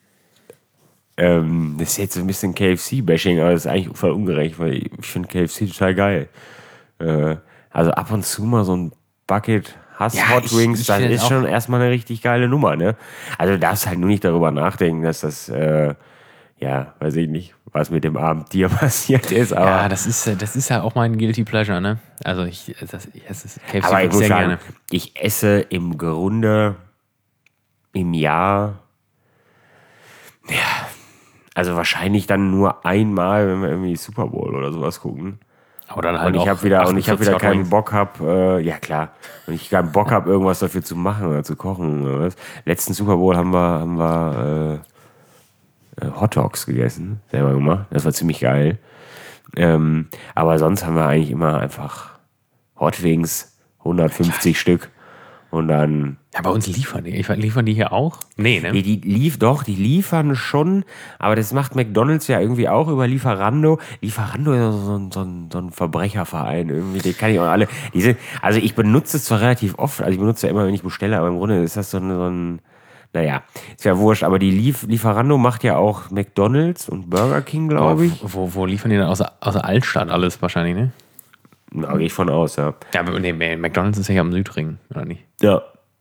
ähm, das ist jetzt so ein bisschen K F C-Bashing, aber das ist eigentlich voll ungerecht, weil ich finde K F C total geil. Äh, also ab und zu mal so ein Bucket Hass Ja, Hot ich- Wings, ich das find ist auch- schon erstmal eine richtig geile Nummer, ne? Also du darfst halt nur nicht darüber nachdenken, dass das, äh, ja, weiß ich nicht, was mit dem armen Tier passiert ist, aber... Ja, das ist, äh, das ist ja auch mein Guilty Pleasure, ne? Also ich, das, ich esse K F C Aber ich muss sehr sagen, gerne. ich esse im Grunde im Jahr, ja, also wahrscheinlich dann nur einmal, wenn wir irgendwie Super Bowl oder sowas gucken. Aber dann halt Und ich auch habe wieder, und ich habe wieder achtundvierzig keinen Hot Wings. Bock hab, äh, ja klar, und ich keinen Bock habe, irgendwas dafür zu machen oder zu kochen oder was. Letzten Super Bowl haben wir, haben wir äh, äh, Hot Dogs gegessen, selber gemacht. Das war ziemlich geil. Ähm, aber sonst haben wir eigentlich immer einfach Hot Wings, hundertfünfzig Stück. Und dann, Ja, bei uns liefern die. Ich, liefern die hier auch? Nee, ne? die, die lief doch, die liefern schon, aber das macht McDonalds ja irgendwie auch über Lieferando. Lieferando ist so ein, so ein, so ein Verbrecherverein irgendwie, die kann ich auch alle. Diese, also ich benutze es zwar relativ oft, also ich benutze ja immer, wenn ich bestelle, aber im Grunde ist das so ein, so ein naja, ist ja wurscht, aber die Lief, Lieferando macht ja auch McDonalds und Burger King, glaube ich. Wo, wo liefern die dann außer, außer Altstadt alles wahrscheinlich, ne? Da gehe ich von aus, ja. Ja, aber nee, McDonalds ist ja hier am Südring, oder nicht? Ja.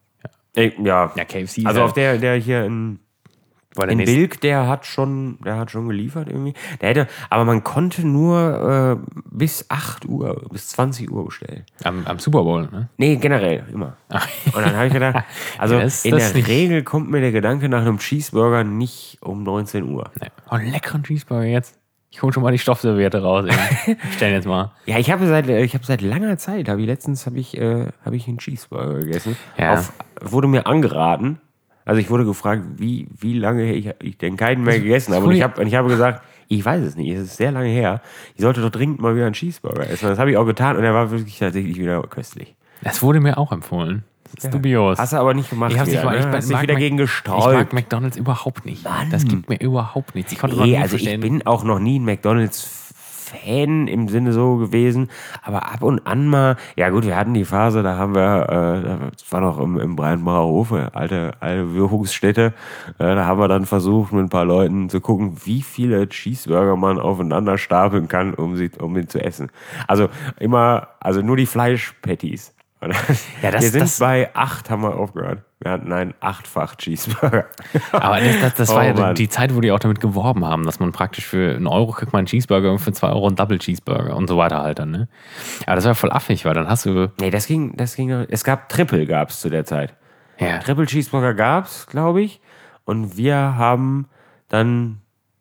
Ja, ja. Ja, K F C. Also ist auf der, der hier in, ja, in der Bilk, der hat schon, der hat schon geliefert irgendwie. Der hätte, aber man konnte nur äh, bis acht Uhr, bis zwanzig Uhr bestellen. am, am Super Bowl, ne? Nee, generell, immer. Und dann habe ich gedacht, also Ja, das- in das der nicht. Regel kommt mir der Gedanke nach einem Cheeseburger nicht um neunzehn Uhr. Nee. Oh, einen leckeren Cheeseburger jetzt. Ich hole schon mal die Stoffserviette raus. Ey. Stellen jetzt mal. Ja, ich habe seit, ich habe seit langer Zeit, habe ich letztens habe ich, äh, habe ich einen Cheeseburger gegessen. Ja. Auf, wurde mir angeraten. Also ich wurde gefragt, wie, wie lange ich, ich denn keinen mehr gegessen habe. Und ich habe, und ich habe gesagt, ich weiß es nicht, es ist sehr lange her. Ich sollte doch dringend mal wieder einen Cheeseburger essen. Und das habe ich auch getan und er war wirklich tatsächlich wieder köstlich. Das wurde mir auch empfohlen. Das ist dubios. Hast du aber nicht gemacht. Ich hab's wieder, nicht mal, ich ne? Hast dich mag wieder Mac- gegen Ich gesträubt. mag McDonalds überhaupt nicht. Das gibt mir überhaupt nichts. Ich konnte noch Nee, nie also ich verstehen. bin auch noch nie ein McDonalds-Fan im Sinne so gewesen, aber ab und an mal, ja gut, wir hatten die Phase, da haben wir, äh, das war noch im, im Breitenbacher Hof, alte, alte Wirkungsstätte, äh, da haben wir dann versucht, mit ein paar Leuten zu gucken, wie viele Cheeseburger man aufeinander stapeln kann, um sie, um ihn zu essen. Also immer, also nur die Fleischpatties. Ja, das- wir sind das- bei acht, haben wir aufgehört. Wir hatten einen achtfach Cheeseburger. Aber das, das, das Oh, war ja Mann. die Zeit, wo die auch damit geworben haben, dass man praktisch für einen Euro kriegt man einen Cheeseburger und für zwei Euro einen Double Cheeseburger und so weiter halt dann, ne? Aber das war voll affig, weil dann hast du. Nee, das ging, das ging. Es gab Triple, gab es zu der Zeit. Ja. Triple Cheeseburger gab es, glaube ich. Und wir haben dann.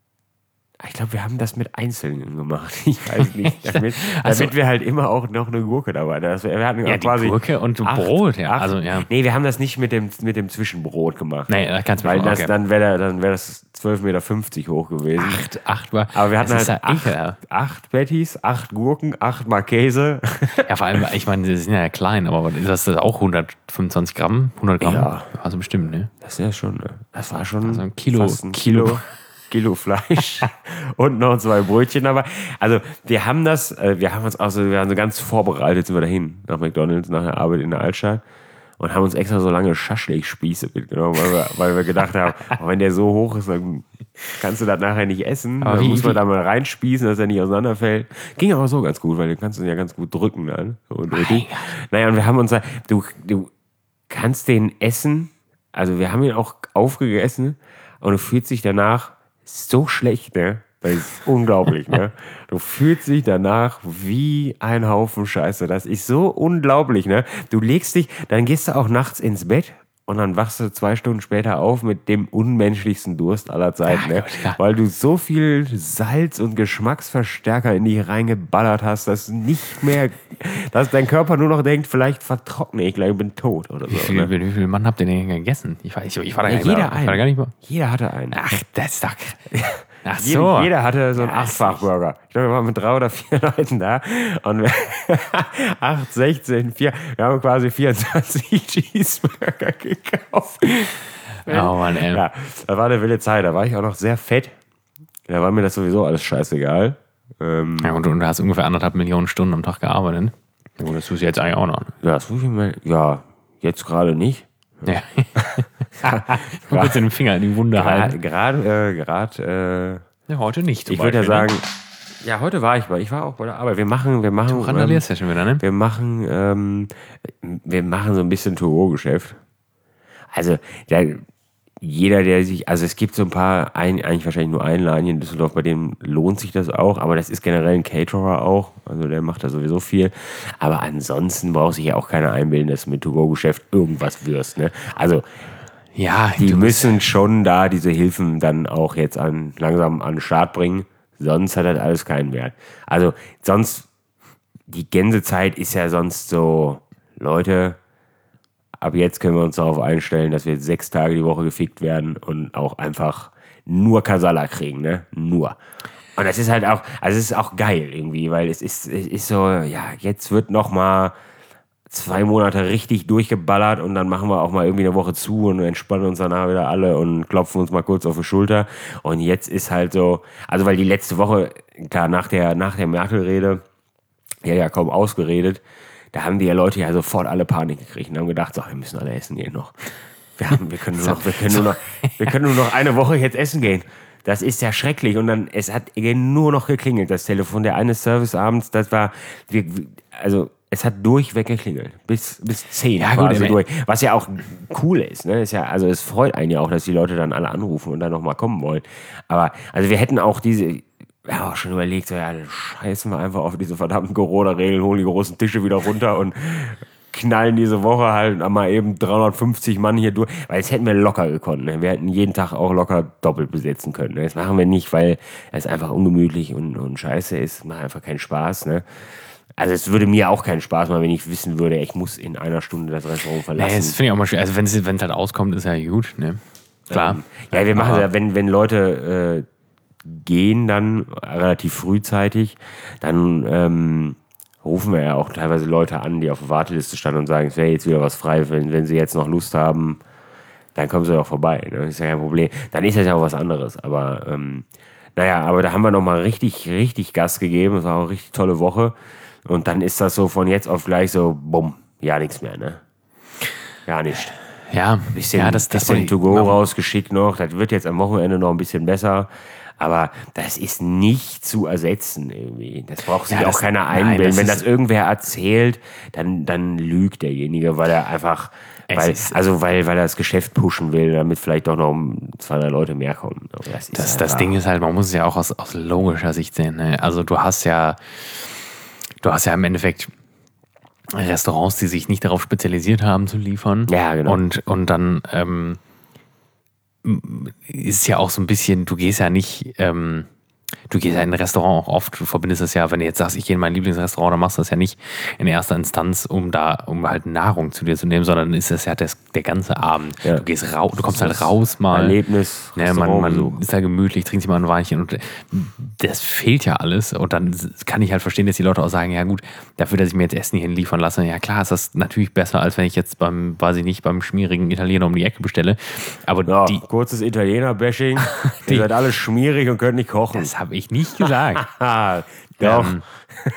Ich glaube, wir haben das mit Einzelnen gemacht. Ich weiß nicht. Damit, Also- damit wir halt immer auch noch eine Gurke dabei hatten. Also wir hatten Ja, die quasi Gurke und acht- Brot, ja. acht- Also, ja. Nee, wir haben das nicht mit dem, mit dem Zwischenbrot gemacht. Nee, da kannst du Weil mich das, okay. dann wäre dann wär das zwölf Meter fünfzig hoch gewesen. Acht, acht war. Aber wir hatten das halt ist ja acht, ekelhaft. acht Patties, acht Gurken, acht Mal Käse. Ja, vor allem, ich meine, die sind ja klein, aber ist das auch hundertfünfundzwanzig Gramm? hundert Gramm? Ja. Also bestimmt, ne? Das ist ja schon, das war schon Also ein Kilo- fast ein Kilo, Kilo. Kilo Fleisch und noch zwei Brötchen dabei. Also wir haben das, äh, wir haben uns auch so, wir waren so ganz vorbereitet, sind wir dahin nach McDonalds, nach der Arbeit in der Altstadt und haben uns extra so lange Schaschlik-Spieße mitgenommen, weil wir, weil wir gedacht haben, oh, wenn der so hoch ist, dann kannst du das nachher nicht essen. Aber dann wie- muss man wie- da mal reinspießen, dass er nicht auseinanderfällt. Ging aber so ganz gut, weil du kannst ihn ja ganz gut drücken dann. So unnötig. Naja, und wir haben uns da, du, du kannst den essen, also wir haben ihn auch aufgegessen und du fühlst dich danach so schlecht, ne? Das ist unglaublich, ne? Du fühlst dich danach wie ein Haufen Scheiße. Das ist so unglaublich, ne? Du legst dich, dann gehst du auch nachts ins Bett und dann wachst du zwei Stunden später auf mit dem unmenschlichsten Durst aller Zeiten, Ja, ne? Gott, ja. Weil du so viel Salz und Geschmacksverstärker in dich reingeballert hast, dass nicht mehr, dass dein Körper nur noch denkt, vielleicht vertrockne ich gleich, bin tot oder so. Wie viel, Ne? wie viel Mann habt ihr denn gegessen? Ich war, ich, ich war da Ja, gar nicht, jeder ich war da gar nicht mal. Jeder hatte einen. Ach, das ist doch. Ach so. Jeder, jeder hatte so einen Ja, Achtfach-Burger. Ich glaube, wir waren mit drei oder vier Leuten da. Und wir acht, sechzehn, vier. Wir haben quasi vierundzwanzig Cheeseburger gekauft. Oh Mann, ey. Ja, das war eine wilde Zeit. Da war ich auch noch sehr fett. Da war mir das sowieso alles scheißegal. Ähm, Ja, und, und du hast ungefähr anderthalb Millionen Stunden am Tag gearbeitet. Oh, das tust du jetzt eigentlich auch noch. ja, das muss ich mal, ja, jetzt gerade nicht. Ja. Du willst den Finger in die Wunde halten. Gerade, äh, gerade, äh, Ja, heute nicht. ich würde ja sagen, ja, heute war ich bei, ich war auch bei der Arbeit. Wir machen, wir machen, Du randalierst ja schon wieder, ne? wir machen, ähm, wir machen so ein bisschen To-Go-Geschäft. Also, der, jeder, der sich, also es gibt so ein paar, ein, eigentlich wahrscheinlich nur einen Laden hier in Düsseldorf, bei dem lohnt sich das auch, aber das ist generell ein Caterer auch, also der macht da sowieso viel. Aber ansonsten braucht sich ja auch keiner einbilden, dass du mit To-Go-Geschäft irgendwas wirst, ne? Also, Ja, die du müssen schon da diese Hilfen dann auch jetzt an, langsam an den Start bringen, sonst hat das alles keinen Wert. Also, sonst, die Gänsezeit ist ja sonst so, Leute, ab jetzt können wir uns darauf einstellen, dass wir sechs Tage die Woche gefickt werden und auch einfach nur Kasala kriegen, ne? Nur. Und das ist halt auch, also es ist auch geil irgendwie, weil es ist, es ist so, ja, jetzt wird noch mal zwei Monate richtig durchgeballert und dann machen wir auch mal irgendwie eine Woche zu und entspannen uns danach wieder alle und klopfen uns mal kurz auf die Schulter. Und jetzt ist halt so, also weil die letzte Woche, klar, nach der, nach der Merkel-Rede, die hat ja kaum ausgeredet, da haben die ja Leute ja sofort alle Panik gekriegt und haben gedacht, so, wir müssen alle essen gehen noch. Wir, haben, wir, können nur noch, wir, können nur noch, wir können nur noch eine Woche jetzt essen gehen. Das ist ja schrecklich. Und dann, es hat nur noch geklingelt, das Telefon. Der eine Service abends, das war, wir, also es hat durchweg geklingelt. Bis, bis zehn Ja, quasi gut, durch. Was ja auch cool ist. Ne? Ist ja, also es freut einen ja auch, dass die Leute dann alle anrufen und dann nochmal kommen wollen. Aber also wir hätten auch diese, ja, auch schon überlegt, so, ja, dann scheißen wir einfach auf diese verdammten Corona-Regeln, holen die großen Tische wieder runter und knallen diese Woche halt mal eben dreihundertfünfzig Mann hier durch. Weil das hätten wir locker gekonnt. Ne? Wir hätten jeden Tag auch locker doppelt besetzen können. Ne? Das machen wir nicht, weil es einfach ungemütlich und, und scheiße ist. Macht einfach keinen Spaß. Ne? Also es würde mir auch keinen Spaß machen, wenn ich wissen würde, ich muss in einer Stunde das Restaurant verlassen. Nee, das finde ich auch mal schwer. Also wenn es halt auskommt, ist ja gut, ne? Klar. Ähm, ja, wir machen ja, wenn, wenn Leute äh, gehen dann relativ frühzeitig, dann ähm, rufen wir ja auch teilweise Leute an, die auf der Warteliste standen und sagen, es wäre jetzt wieder was frei, wenn, wenn sie jetzt noch Lust haben, dann kommen sie auch vorbei. Ne? Das ist ja kein Problem. Dann ist das ja auch was anderes. Aber ähm, naja, aber da haben wir nochmal richtig, richtig Gas gegeben. Das war auch eine richtig tolle Woche. Und dann ist das so von jetzt auf gleich so, bumm, ja, nichts mehr, ne? Gar nicht. Ja, Bisschen, ja, das, das bisschen to go rausgeschickt noch. Das wird jetzt am Wochenende noch ein bisschen besser. Aber das ist nicht zu ersetzen irgendwie. Das braucht sich Ja, auch das- keiner nein, einbilden. das Wenn ist- das irgendwer erzählt, dann, dann lügt derjenige, weil er einfach, Es weil, ist- also weil, weil er das Geschäft pushen will, damit vielleicht doch noch zwei, drei Leute mehr kommen. Aber das ist Das, das einfach- Ding ist halt, man muss es ja auch aus, aus logischer Sicht sehen. Ne? Also du hast ja, du hast ja im Endeffekt Restaurants, die sich nicht darauf spezialisiert haben zu liefern. Ja, genau. Und, und dann ähm, ist es ja auch so ein bisschen, du gehst ja nicht, ähm, du gehst ja in ein Restaurant auch oft, du verbindest das ja, wenn du jetzt sagst, ich gehe in mein Lieblingsrestaurant, dann machst du das ja nicht in erster Instanz, um da, um halt Nahrung zu dir zu nehmen, sondern ist das ja das, der ganze Abend. Ja. Du gehst raus, du kommst Das halt raus mal. Erlebnis, Ne, man, man Restaurantbesuch. ist da gemütlich, trinkt sich mal ein Weinchen und das fehlt ja alles. Und dann kann ich halt verstehen, dass die Leute auch sagen, ja gut, dafür, dass ich mir jetzt Essen hier hinliefern lasse, ja klar, ist das natürlich besser, als wenn ich jetzt beim, weiß ich nicht, beim schmierigen Italiener um die Ecke bestelle. Aber Ja, die, kurzes Italiener-Bashing. Ihr seid alle schmierig und könnt nicht kochen. das habe ich nicht gesagt. Ah, doch. Ähm,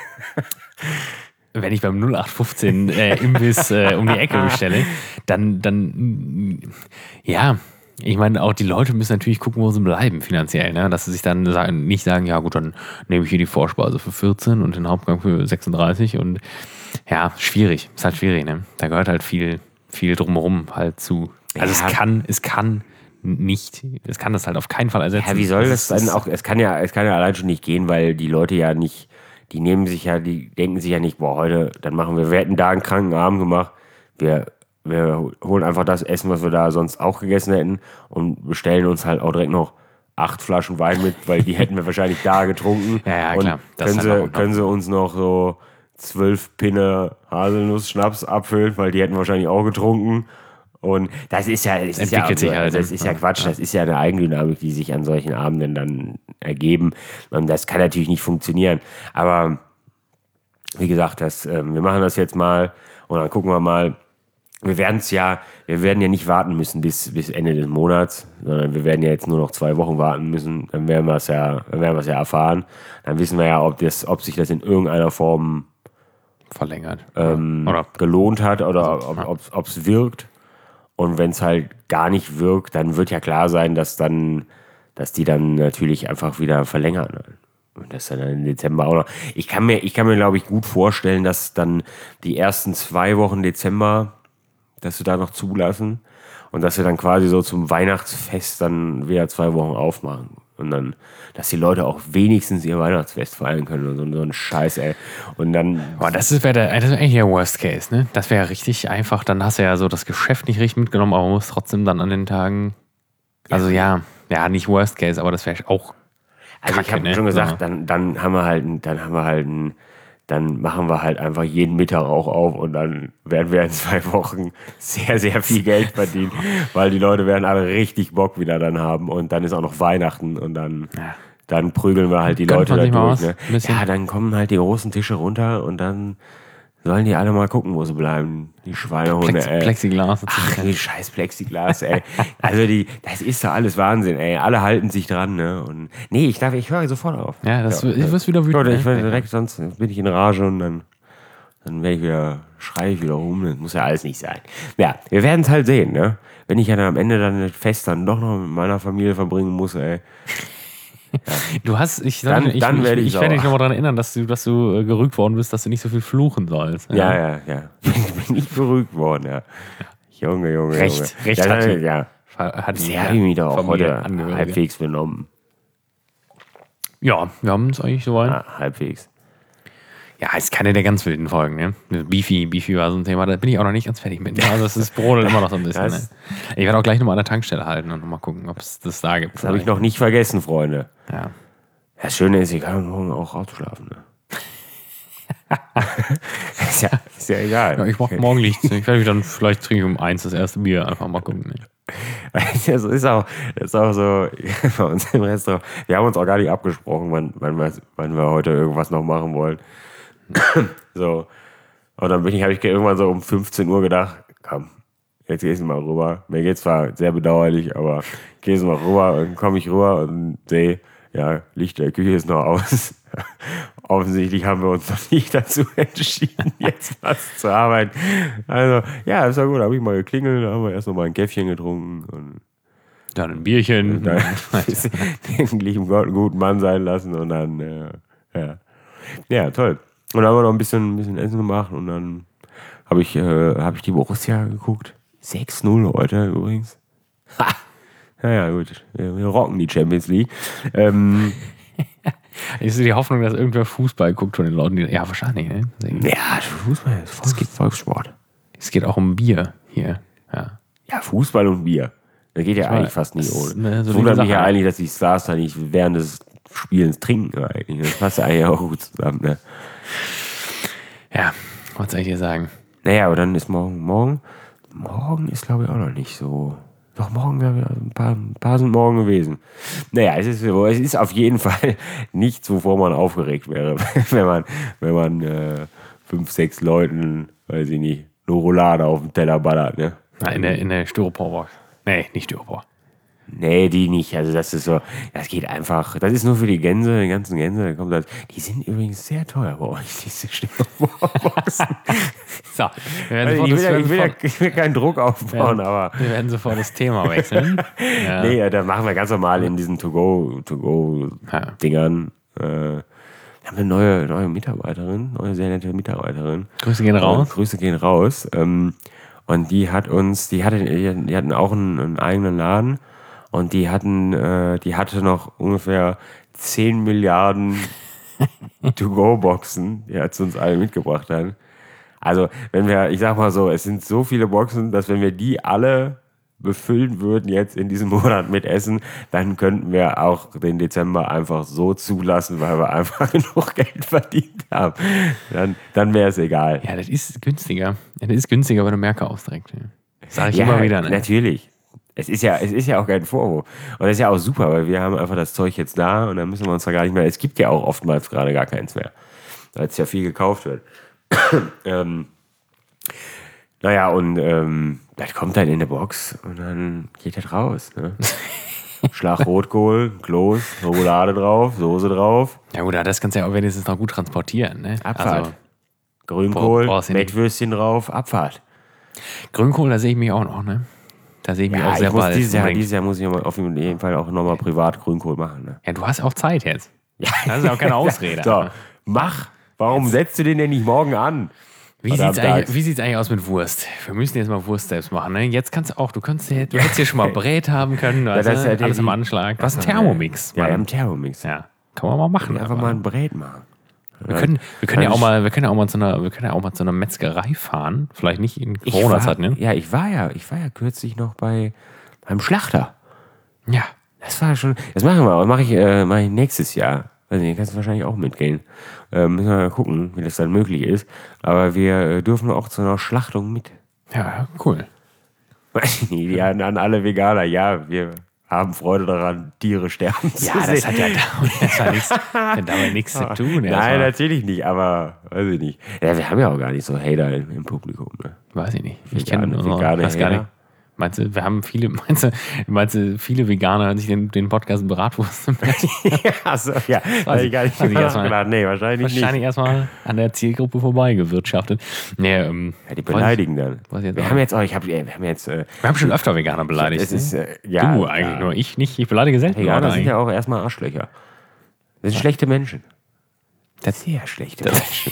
wenn ich beim null acht fünfzehn äh, Imbiss äh, um die Ecke bestelle, dann, dann mm, ja, ich meine, auch die Leute müssen natürlich gucken, wo sie bleiben finanziell, ne? Dass sie sich dann sagen, nicht sagen, ja gut, dann nehme ich hier die Vorspeise für vierzehn und den Hauptgang für sechsunddreißig und ja, schwierig, ist halt schwierig, ne? Da gehört halt viel, viel drumherum halt zu. Also Ja. es kann, es kann nicht. Es kann das halt auf keinen Fall ersetzen. Ja, wie soll das, das dann auch, es kann ja, es kann ja allein schon nicht gehen, weil die Leute ja nicht, die nehmen sich ja, die denken sich ja nicht, boah, heute, dann machen wir, wir hätten da einen kranken Abend gemacht, wir, wir holen einfach das Essen, was wir da sonst auch gegessen hätten und bestellen uns halt auch direkt noch acht Flaschen Wein mit, weil die hätten wir wahrscheinlich da getrunken. Ja, ja, und klar. Das können, halt sie, können sie uns noch so zwölf Pinne Haselnuss-Schnaps abfüllen, weil die hätten wir wahrscheinlich auch getrunken. Und das ist ja, das ist ja, sich halt. das ist ja Quatsch, das ist ja eine Eigendynamik, die sich an solchen Abenden dann ergeben. Und das kann natürlich nicht funktionieren. Aber wie gesagt, das, äh, wir machen das jetzt mal und dann gucken wir mal. Wir werden es ja, wir werden ja nicht warten müssen bis, bis Ende des Monats, sondern wir werden ja jetzt nur noch zwei Wochen warten müssen. Dann werden wir es ja, dann werden wir es ja erfahren. Dann wissen wir ja, ob das, ob sich das in irgendeiner Form verlängert ähm, oder gelohnt hat oder ob es wirkt. Und wenn es halt gar nicht wirkt, dann wird ja klar sein, dass dann, dass die dann natürlich einfach wieder verlängern. Und das dann im Dezember auch noch. Ich kann mir, ich kann mir, glaube ich, gut vorstellen, dass dann die ersten zwei Wochen Dezember, dass wir da noch zulassen und dass wir dann quasi so zum Weihnachtsfest dann wieder zwei Wochen aufmachen. Und dann, dass die Leute auch wenigstens ihr Weihnachtsfest feiern können und so, so ein Scheiß, ey. Und dann. Boah, das ist, wär der, das ist eigentlich der Worst Case, ne? Das wäre ja richtig einfach. Dann hast du ja so das Geschäft nicht richtig mitgenommen, aber musst trotzdem dann an den Tagen. Also ja, ja, nicht Worst Case, aber das wäre auch. Also Kacke, ich habe ne? schon gesagt, Ja. dann, dann haben wir halt, dann haben wir halt ein, dann machen wir halt einfach jeden Mittag auch auf und dann werden wir in zwei Wochen sehr, sehr viel Geld verdienen, weil die Leute werden alle richtig Bock wieder dann haben und dann ist auch noch Weihnachten und dann, Ja. dann prügeln wir halt die Gönnt Leute man da sich mal durch. was? Ne? Ein bisschen? Ja, dann kommen halt die großen Tische runter und dann sollen die alle mal gucken, wo sie bleiben. Die Schweinehunde, Plex ey. Plexiglas. Ach, die scheiß Plexiglas, ey. Also die, das ist doch alles Wahnsinn, ey. Alle halten sich dran, ne? Und nee, ich darf, ich höre sofort auf. Ja, das ja, ich wirst wieder wütend. Leute, ich ne? werde direkt, sonst bin ich in Rage und dann, dann werde ich wieder, schreie ich wieder rum. Das muss ja alles nicht sein. Ja, wir werden es halt sehen, ne? Wenn ich ja dann am Ende dann das Fest dann doch noch mit meiner Familie verbringen muss, ey. Ja. Du hast, ich, Dann- ich, dann ich, werde ich, ich ich werde dich sauer. nochmal daran erinnern, dass du, dass du äh, gerügt worden bist, dass du nicht so viel fluchen sollst. Ja, ja, ja. Ich bin nicht berühmt worden, ja. Junge, Junge, Recht, Junge. Recht ja, hat dann, die- ja. Hat Sie haben mich doch auch heute Familienangehörige. halbwegs benommen. Ja, wir haben es eigentlich soweit. Ja, halbwegs. Ja, ist keine der ganz wilden Folgen, ne? Beefy, Beefy war so ein Thema, da bin ich auch noch nicht ganz fertig mit. Ne? Also es ist brodelt immer noch so ein bisschen. Ne? Das- Ich werde auch gleich nochmal an der Tankstelle halten und nochmal gucken, ob es das da gibt. Das habe ich noch nicht vergessen, Freunde. Ja. Das Schöne ist, ich kann morgen auch ausschlafen. Ne? ist, ja, ist ja egal. Ja, ich mach morgen nichts. Ich werde dann vielleicht trinke ich um eins das erste Bier. Einfach mal gucken. Ne? Das ist auch, das ist auch so bei uns im Restaurant. Wir haben uns auch gar nicht abgesprochen, wann, wann, wir, wann wir heute irgendwas noch machen wollen. So. Und dann bin ich, habe ich irgendwann so um fünfzehn Uhr gedacht, komm, jetzt gehst du mal rüber. Mir geht's zwar sehr bedauerlich, aber gehst du mal rüber und komme ich rüber und sehe, ja, Licht der Küche ist noch aus. Offensichtlich haben wir uns noch nicht dazu entschieden, jetzt was zu arbeiten. Also, ja, ist ja gut, da habe ich mal geklingelt, da haben wir erst noch mal ein Käffchen getrunken und Dann ein Bierchen. dann den lieben Gott einen guten Mann sein lassen und dann, äh, ja. Ja, toll. Und dann haben wir noch ein bisschen, ein bisschen Essen gemacht und dann habe ich, äh, hab ich die Borussia geguckt. sechs null heute übrigens. Ha! Naja, gut, wir, wir rocken die Champions League. Ähm, Ist die Hoffnung, dass irgendwer Fußball guckt von den Leuten, die. Ja, wahrscheinlich, ne? ja, Fußball ist Volks, geht Volkssport. Es geht auch um Bier hier. Ja. Ja, Fußball und Bier. Das geht ja meine, eigentlich fast nicht das ist ohne. eine Es solide wundert mich Sache. ja eigentlich, dass die Stars da nicht während des Spielens trinken eigentlich. Das passt ja eigentlich auch gut zusammen, ne? Ja, was soll ich dir sagen? Naja, aber dann ist morgen, morgen, morgen ist glaube ich auch noch nicht so. Doch, morgen, ein paar, ein paar sind morgen gewesen. Naja, es ist, es ist auf jeden Fall nichts, wovor man aufgeregt wäre, wenn man, wenn man äh, fünf, sechs Leuten, weiß ich nicht, nur Roulade auf dem Teller ballert, ne? Na, in der, in der Styroporbox. Nee, nicht Styropor. Nee, die nicht. Also das ist so, das geht einfach, das ist nur für die Gänse, die ganzen Gänse, da kommt das. Die sind übrigens sehr teuer bei euch, diese Styroporboxen. So, wir werden Also sofort ich, will das- ja, wir ich, will werden ja, ich will keinen Druck aufbauen, sofort- aber. wir werden sofort das Thema wechseln. Ja. Nee, äh, da machen wir ganz normal in diesen To-Go, To-Go-Dingern. Äh, wir haben eine neue, neue Mitarbeiterin, neue sehr nette Mitarbeiterin. Grüße gehen raus. Äh, Grüße gehen raus. Ähm, und die hat uns, die, hatte, die hatten auch einen, einen eigenen Laden. und die hatten, äh, die hatte noch ungefähr zehn Milliarden To-Go-Boxen, die hat sie uns alle mitgebracht dann. Also, wenn wir, ich sag mal so, es sind so viele Boxen, dass wenn wir die alle befüllen würden jetzt in diesem Monat mit Essen, dann könnten wir auch den Dezember einfach so zulassen, weil wir einfach genug Geld verdient haben. Dann, dann wäre es egal. Ja, das ist günstiger. Ja, das ist günstiger, wenn du mehr kaufst direkt. Sag ich ja, immer wieder. Ne? Natürlich. Es ist, ja, es ist ja auch kein Vorwurf. Und das ist ja auch super, weil wir haben einfach das Zeug jetzt da und dann müssen wir uns da gar nicht mehr. Es gibt ja auch oftmals gerade gar keins mehr, weil es ja viel gekauft wird. ähm, naja, und ähm, das kommt dann in eine Box und dann geht das raus. Ne? Schlag Rotkohl, Kloß, Roulade drauf, Soße drauf. Ja gut, das kannst du ja auch wenigstens noch gut transportieren. Ne? Abfahrt. Also, Grünkohl, Mettwürstchen drauf, Abfahrt. Grünkohl, da sehe ich mich auch noch, ne? Da sehe ich mich ja, auch sehr ich muss bald. Dieses Jahr, dieses Jahr muss ich auf jeden Fall auch nochmal privat Grünkohl machen. Ne? Ja, du hast auch Zeit jetzt. Ja. Das ist ja auch keine Ausrede. So, mach. Warum jetzt. setzt du den denn nicht morgen an? Wie sieht es eigentlich, eigentlich aus mit Wurst? Wir müssen jetzt mal Wurst selbst machen. Ne? Jetzt kannst du auch, du, kannst, du hättest hier schon mal Brät haben können. Also, ja, das ist ja alles die, im Anschlag. Was ein Thermomix. Ja, ein Thermomix. Ja, kann man mal machen. Einfach aber. mal ein Brät machen. Wir können, wir können ja auch mal, wir können ja auch mal zu einer, wir können ja auch mal zu einer Metzgerei fahren. Vielleicht nicht in Corona-Zeit, ne? Ja, ich war ja, ich war ja kürzlich noch bei beim Schlachter. Ja. Das war schon. Das machen wir, mache ich, äh, mach ich nächstes Jahr. Also, ihr kannst wahrscheinlich auch mitgehen. Ähm, müssen wir mal gucken, wie das dann möglich ist. Aber wir äh, dürfen auch zu einer Schlachtung mit. Ja, cool. Weiß ich nicht, die an, an alle Veganer, ja, wir haben Freude daran, Tiere sterben zu ja, sehen. Ja, das hat ja damit nichts, damit nichts zu tun. Nein, erstmal. Natürlich nicht, aber weiß ich nicht. Ja, wir haben ja auch gar nicht so Hater im, im Publikum. Ne? Weiß ich nicht. Ich kenne vegane Hater. Gar nicht. Meinst du, wir haben viele, meinst du, meinst du viele Veganer hören sich den, den Podcast Bratwurst im Bett? ja, so, ja. Weiß ich gar nicht erstmal, nee, wahrscheinlich, wahrscheinlich erstmal an der Zielgruppe vorbeigewirtschaftet. Nee, ähm, ja, die beleidigen ich, dann. Wir auch. haben jetzt auch, ich hab, wir haben jetzt, äh, wir haben schon öfter Veganer beleidigt. Es ist, äh, ja, du eigentlich ja. nur, ich nicht. Ich beleidige selten. Veganer sind ja auch erstmal Arschlöcher. Das sind ja. schlechte Menschen. Das sind sehr schlechte Menschen.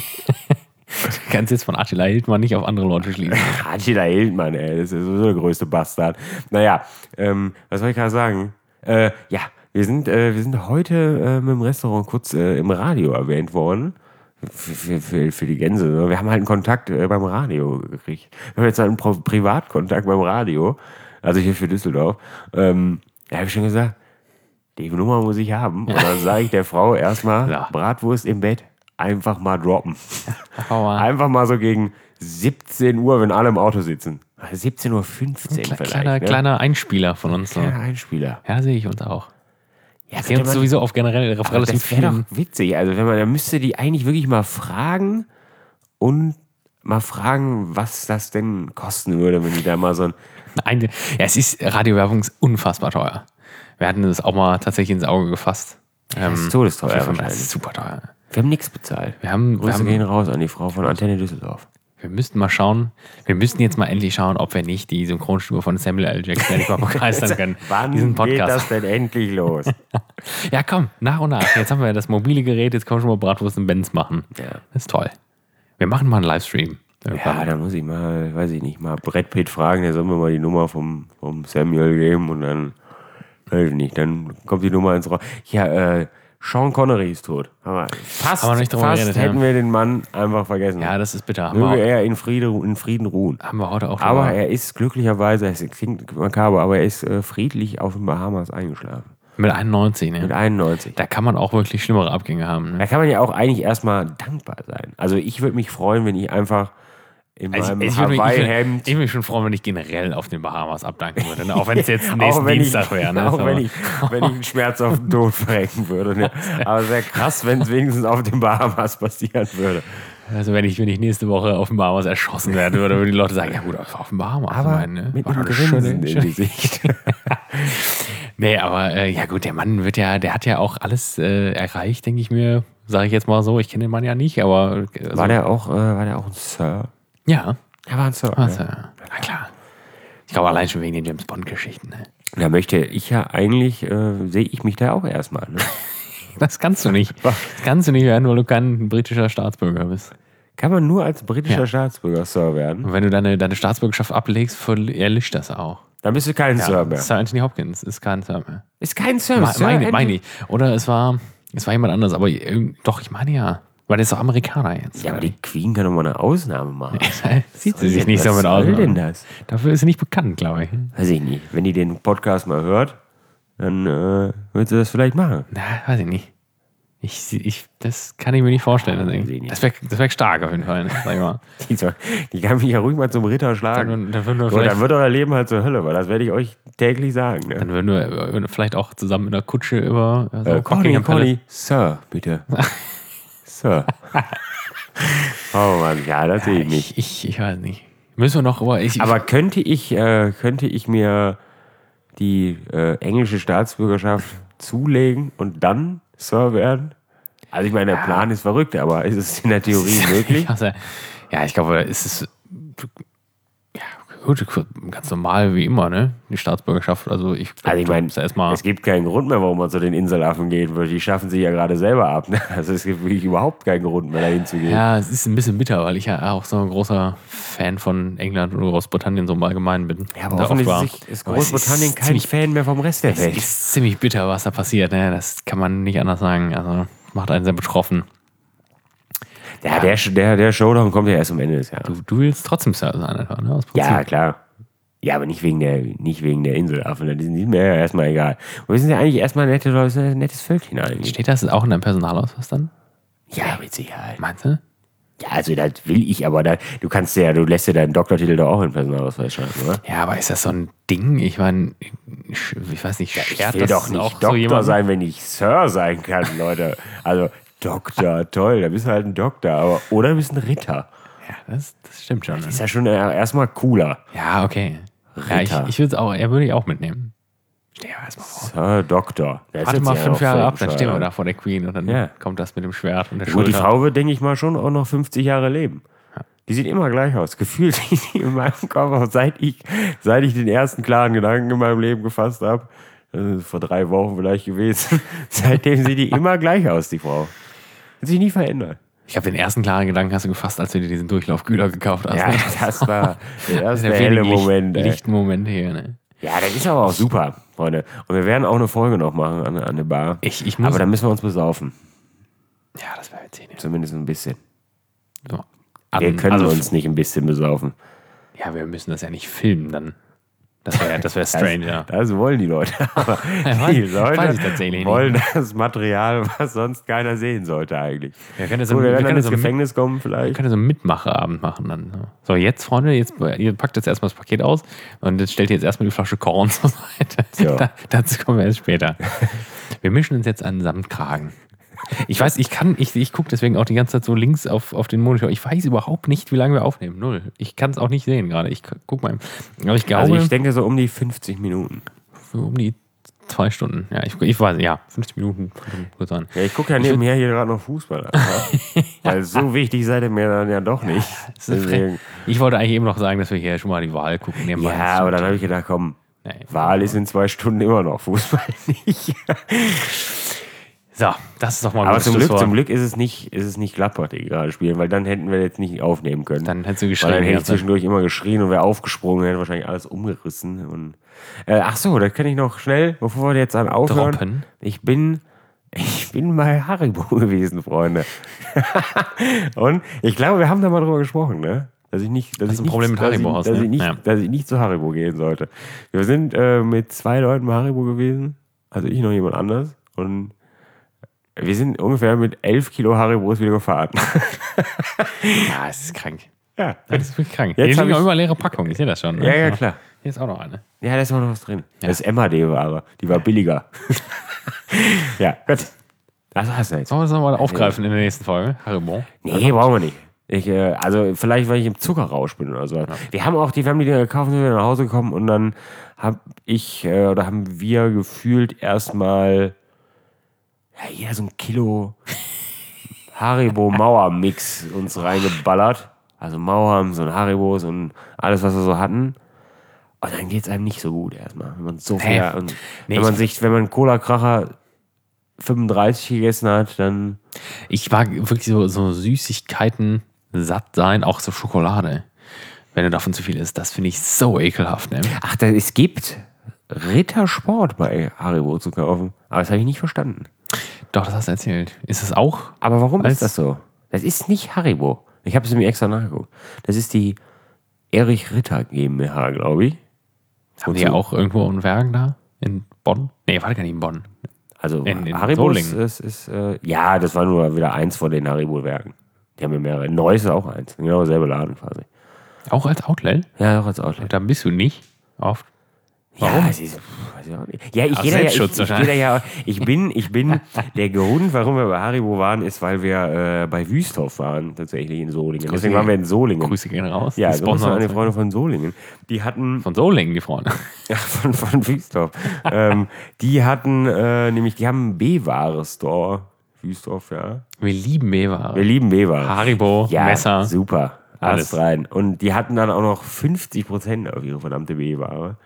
Du kannst jetzt von Attila Hildmann nicht auf andere Leute schließen. Attila Hildmann, ey, das ist sowieso der größte Bastard. Naja, ähm, was soll ich gerade sagen? Äh, ja, wir sind, äh, wir sind heute äh, mit dem Restaurant kurz äh, im Radio erwähnt worden. Für, für, für, für die Gänse. Ne? Wir haben halt einen Kontakt äh, beim Radio gekriegt. Wir haben jetzt einen Pro- Privatkontakt beim Radio, also hier für Düsseldorf. Ähm, da habe ich schon gesagt, die Nummer muss ich haben. Und dann sage ich der Frau erstmal, ja. Bratwurst im Bett. Einfach mal droppen. Einfach mal so gegen siebzehn Uhr, wenn alle im Auto sitzen. siebzehn Uhr fünfzehn Kle- vielleicht. Kleiner, ne? kleiner Einspieler von uns. Kleiner Einspieler. Ja, sehe ich uns auch. Ja, wir uns sowieso auf generell Referenz Das wäre doch witzig. Also wenn man, da müsste die eigentlich wirklich mal fragen und mal fragen, was das denn kosten würde, wenn die da mal so ein... Nein, ja, es ist, Radiowerbung ist unfassbar teuer. Wir hatten das auch mal tatsächlich ins Auge gefasst. Das ist todesteuer wahrscheinlich. Das ist super teuer. Wir haben nichts bezahlt. Wir haben, Grüße wir haben, gehen raus an die Frau von Antenne Düsseldorf. Wir müssten mal schauen, wir müssten jetzt mal endlich schauen, ob wir nicht die Synchronstimme von Samuel L. Jackson endlich mal begeistern können. Wann diesen Podcast. geht das denn endlich los? Ja, komm, nach und nach. Jetzt haben wir das mobile Gerät, jetzt können wir schon mal Bratwurst und Benz machen. Ja. Das ist toll. Wir machen mal einen Livestream. Ja, da muss ich mal, weiß ich nicht, mal Brett Pitt fragen, der soll mir mal die Nummer vom, vom Samuel geben und dann, weiß ich nicht, dann kommt die Nummer ins Raum. Ja, äh, Sean Connery ist tot. Aber fast, Aber nicht fast geredet, hätten ja. wir den Mann einfach vergessen. Ja, das ist bitter. Haben Möge wir er in, Friede, in Frieden ruhen. Haben wir heute auch Aber mal. er ist glücklicherweise, es klingt makaber, aber er ist äh, friedlich auf den Bahamas eingeschlafen. Mit einundneunzig, ne? Mit einundneunzig. Da kann man auch wirklich schlimmere Abgänge haben. Ne? Da kann man ja auch eigentlich erstmal dankbar sein. Also ich würde mich freuen, wenn ich einfach in Also meinem ich, ich würde mich, ich Hawaii-Hemd... würde mich schon freuen, wenn ich generell auf den Bahamas abdanken würde. Ne? Auch wenn es jetzt Auch nächsten wenn Dienstag ich, wäre. Ne? Auch wenn ich, wenn ich einen Schmerz auf den Tod verrecken würde. Ne? Aber es wäre krass, wenn es wenigstens auf den Bahamas passieren würde. Also wenn ich, wenn ich nächste Woche auf den Bahamas erschossen werde, würde, würden die Leute sagen, ja gut, auf den Bahamas. Aber mein, ne? mit War einem doch eine Grinsen schöne- in die Sicht. Nee, aber äh, ja gut, der Mann wird ja, der hat ja auch alles äh, erreicht, denke ich mir. Sage ich jetzt mal so. Ich kenne den Mann ja nicht, aber... Also, War der auch, äh, war der auch ein Sir? Ja. Er war ein Sir. Also, ja. na klar. Ich glaube allein schon wegen den James Bond-Geschichten. Ne? Da möchte ich ja eigentlich, äh, sehe ich mich da auch erstmal. Ne? Das kannst du nicht. Das kannst du nicht werden, weil du kein britischer Staatsbürger bist. Kann man nur als britischer Ja. Staatsbürger Sir werden? Und wenn du deine, deine Staatsbürgerschaft ablegst, verl- erlischt das auch. Dann bist du kein Sir mehr. Sir Anthony Hopkins ist kein Sir mehr. Ist kein Sir. Me- Sir Meine, Anthony- meine ich. Oder es war, es war jemand anderes, aber irgend- doch, ich meine ja. Weil der ist doch Amerikaner jetzt. Ja, aber die Queen kann doch mal eine Ausnahme machen. Sieht sie sich nicht so Was mit aus. soll denn das? Dafür ist sie nicht bekannt, glaube ich. Weiß ich nicht. Wenn die den Podcast mal hört, dann äh, wird sie das vielleicht machen. Na, weiß ich nicht. Ich, ich, das kann ich mir nicht vorstellen. Ja, Das, weiß ich nicht. das wäre das wär stark auf jeden Fall. Ne? Sag ich mal. Die, soll- die kann mich ja ruhig mal zum Ritter schlagen. Dann, dann, würden wir Gut, vielleicht, dann wird euer Leben halt zur Hölle, weil das werde ich euch täglich sagen. Ne? dann würden wir äh, vielleicht auch zusammen in der Kutsche über also Äh, Conny, Buckingham Palace- Conny, Sir, bitte. Sir. Oh Mann, ja, das sehe ich nicht. Ich, ich, ich weiß nicht. Müssen wir noch, aber ich. Aber könnte ich, äh, könnte ich mir die äh, englische Staatsbürgerschaft zulegen und dann Sir werden? Also ich meine, der Plan ist verrückt, aber ist es in der Theorie möglich? Also, ja, ich glaube, es ist ja, gut, ganz normal wie immer, ne? Die Staatsbürgerschaft. Also ich, Also ich meine, ist erstmal. es gibt keinen Grund mehr, warum man zu den Inselaffen geht, weil die schaffen sich ja gerade selber ab. Ne? Also es gibt wirklich überhaupt keinen Grund mehr, dahin zu gehen. Ja, es ist ein bisschen bitter, weil ich ja auch so ein großer Fan von England und Großbritannien so im Allgemeinen bin. Ja, aber Da oft war. offensichtlich ist Aber es Großbritannien ist kein ziemlich- Fan mehr vom Rest der Es Welt. ist ziemlich bitter, was da passiert. Ne? Das kann man nicht anders sagen. Also macht einen sehr betroffen. Ja, der, der, der Showdown kommt ja erst am Ende des Jahres. Du, du willst trotzdem Sir sein, einfach, ne? Aus Prinzip. Ja, klar. Ja, aber nicht wegen der, nicht wegen der Inselaffen. Die sind mir ja erstmal egal. Und wir sind ja eigentlich erstmal nette Leute, ein nettes Völkchen eigentlich. Steht das auch in deinem Personalausweis dann? Ja, mit Sicherheit. Meinst du? Ja, also das will ich, aber da, du kannst ja, du lässt ja deinen Doktortitel doch auch in den Personalausweis schreiben, oder? Ja, aber ist das so ein Ding? Ich meine, ich ich weiß nicht, Ich schert will das doch nicht auch Doktor so jemand? sein, wenn ich Sir sein kann, Leute. Also Doktor, toll, da bist du halt ein Doktor, aber oder du bist ein Ritter. Ja, das, das stimmt schon. Ne? Ist ja schon äh, erstmal cooler. Ja, okay. Ja, ich, Ritter. ich würde es auch, er würde ich auch mitnehmen. Stell dir mal erstmal vor. Sir Doktor. Das Warte ist mal ja fünf auch Jahre voll ab, dann stehen wir bescheuert. da vor der Queen und dann Ja. kommt das mit dem Schwert und der Gut, die Schulter. Frau wird, denke ich mal, schon auch noch fünfzig Jahre leben. Die sieht immer gleich aus. Gefühlt sieht sie in meinem Kopf aus, seit ich, seit ich den ersten klaren Gedanken in meinem Leben gefasst habe. Das ist vor drei Wochen vielleicht gewesen. Seitdem sieht die immer gleich aus, die Frau. Hat sich nie verändert. Ich habe den ersten klaren Gedanken hast du gefasst, als du dir diesen Durchlaufkühler gekauft hast. Ja, ne? das war der erste Der helle wenig Moment. Licht, ey. lichten Moment hier. Ne? Ja, das ist aber auch super, Freunde. Und wir werden auch eine Folge noch machen an, an der Bar. Ich, ich muss. Aber da müssen wir uns besaufen. ja, das wäre jetzt hier. Zumindest ein bisschen. So. Wir An- können also, uns nicht ein bisschen besaufen. Ja, wir müssen das ja nicht filmen dann. Das wäre das wär strange, ja. Das wollen die Leute. Aber Ja, die weiß- Leute weiß ich tatsächlich nicht. wollen das Material, was sonst keiner sehen sollte eigentlich. Wir können so, Gut, wir wir werden dann können ins so, Gefängnis kommen wir vielleicht. können so einen Mitmacherabend machen dann. So, jetzt, Freunde, jetzt, ihr packt jetzt erstmal das Paket aus und jetzt stellt ihr jetzt erstmal die Flasche Korn zur Seite. So. Da, dazu kommen wir erst später. Wir mischen uns jetzt einen Samtkragen. Ich weiß, ich kann, ich, ich gucke deswegen auch die ganze Zeit so links auf, auf den Monitor. Ich weiß überhaupt nicht, wie lange wir aufnehmen. Null. Ich kann es auch nicht sehen gerade. Ich guck mal. Aber ich glaube, Also ich denke so um die fünfzig Minuten. um die zwei Stunden. Ja, ich, ich weiß, ja, fünfzig Minuten. Kurz an. Ja, ich gucke ja nebenher hier gerade noch Fußball an. Ja? Weil so wichtig seid ihr mir dann ja doch nicht. Das ist Deswegen, Ich wollte eigentlich eben noch sagen, dass wir hier schon mal die Wahl gucken. nebenbei. ja, aber dann habe ich gedacht, komm, Nee. Wahl ist in zwei Stunden immer noch, Fußball nicht. So, das ist doch mal ein Aber gutes zum Glück, Schlusswort. zum Glück ist es nicht, ist es nicht Gladbach, die gerade spielen, weil dann hätten wir jetzt nicht aufnehmen können. Dann hättest du Weil geschrieben. dann hätte ich jetzt, ne? zwischendurch immer geschrien und wäre aufgesprungen, hätte wahrscheinlich alles umgerissen. Und, äh, ach so, das kann ich noch schnell, bevor wir jetzt an aufhören. Droppen. Ich bin, ich bin bei Haribo gewesen, Freunde. Und ich glaube, wir haben da mal drüber gesprochen, ne? Dass ich nicht, dass Dass ich du ein nicht, Problem mit dass Haribo ich, hast, dass, ne? ich nicht, Ja. dass ich nicht zu Haribo gehen sollte. Wir sind äh, mit zwei Leuten bei Haribo gewesen, also ich noch jemand anders. Und wir sind ungefähr mit elf Kilo Haribos wieder gefahren. Ja, es ist krank. Ja, Das ist wirklich krank. Jetzt Hier hab liegen auch ich- immer leere Packungen. Ich sehe das schon. Ne? ja, ja, klar. Hier ist auch noch eine. Ja, da ist auch noch was drin. Das ist M A D-Ware. Die war billiger. Ja, gut. Das war's jetzt. Sollen wir das nochmal aufgreifen in der nächsten Folge? Haribo. Nee, brauchen wir nicht. Ich, äh, also vielleicht, weil ich im Zuckerrausch bin oder so. Wir haben auch die, wir haben die Dinger gekauft, sind wieder nach Hause gekommen und dann hab ich, äh, oder haben wir gefühlt erstmal ja, jeder so ein Kilo Haribo Mauer-Mix uns reingeballert. Also Mauern, so ein Haribos und alles, was wir so hatten. Und dann geht's einem nicht so gut erstmal. Wenn man so viel, Nee. und Nee, wenn man ich- sich, wenn man Cola-Kracher fünfunddreißig gegessen hat, dann Ich mag wirklich so, so Süßigkeiten satt sein, auch so Schokolade. Wenn du davon zu viel isst, das finde ich so ekelhaft. Ne? Ach, da, es gibt Rittersport bei Haribo zu kaufen. Aber das habe ich nicht verstanden. Doch, das hast du erzählt. Ist es auch? Aber warum als ist das so? Das ist nicht Haribo. Ich habe es mir extra nachgeguckt. Das ist die Erich Ritter GmbH, glaube ich. Haben die ja auch irgendwo ein Werk da? In Bonn? Nee, war gar nicht in Bonn. Also in, in Haribo ist, Solingen. ist, ist äh, ja, das war nur wieder eins von den Haribo-Werken. Die haben ja mehrere. Neues ist auch eins. Genau derselbe Laden quasi. Auch als Outlet? Ja, auch als Outlet. Da bist du nicht oft. Warum? Ja, es ist, weiß ich auch nicht. Ja, ich, Aus gehe da ja, ich, Selbstschutz ich, gehe da ja, ich bin, ich bin, der Grund, warum wir bei Haribo waren, ist, weil wir äh, bei Wüsthof waren, tatsächlich in Solingen. Deswegen waren wir in Solingen. Grüße gehen raus. Ja, Grüße an die Freunde von Solingen. Die hatten... Von Solingen, die Freunde. Ja, von, von Wüsthof. ähm, die hatten, äh, nämlich, die haben einen B-Ware-Store. Wüsthof, ja. Wir lieben B-Ware. Wir lieben B-Ware. Haribo, Ja, Messer. super. Alles. Alles rein. Und die hatten dann auch noch fünfzig Prozent auf ihre verdammte B-Ware.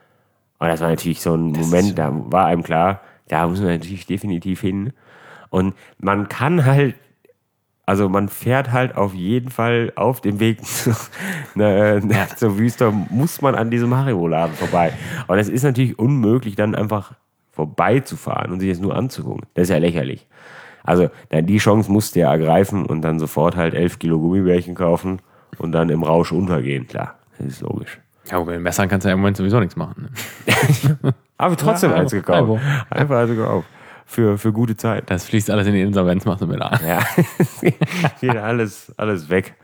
Und das war natürlich so ein das Moment, da war einem klar, da muss man natürlich definitiv hin. Und man kann halt, also man fährt halt auf jeden Fall auf dem Weg zu, ne, ja. zur Wüste, muss man an diesem Haribo-Laden vorbei. Und es ist natürlich unmöglich, dann einfach vorbeizufahren und sich das nur anzugucken. Das ist ja lächerlich. Also die Chance musst du ja ergreifen und dann sofort halt elf Kilo Gummibärchen kaufen und dann im Rausch untergehen. Klar, das ist logisch. Ja, aber mit den Messern kannst du ja im Moment sowieso nichts machen. Ne? Aber trotzdem ja, eins gekauft. Einfach also gekauft. Für, für gute Zeit. Das fließt alles in die Insolvenzmasse mit ein. Ja, geht alles, alles weg.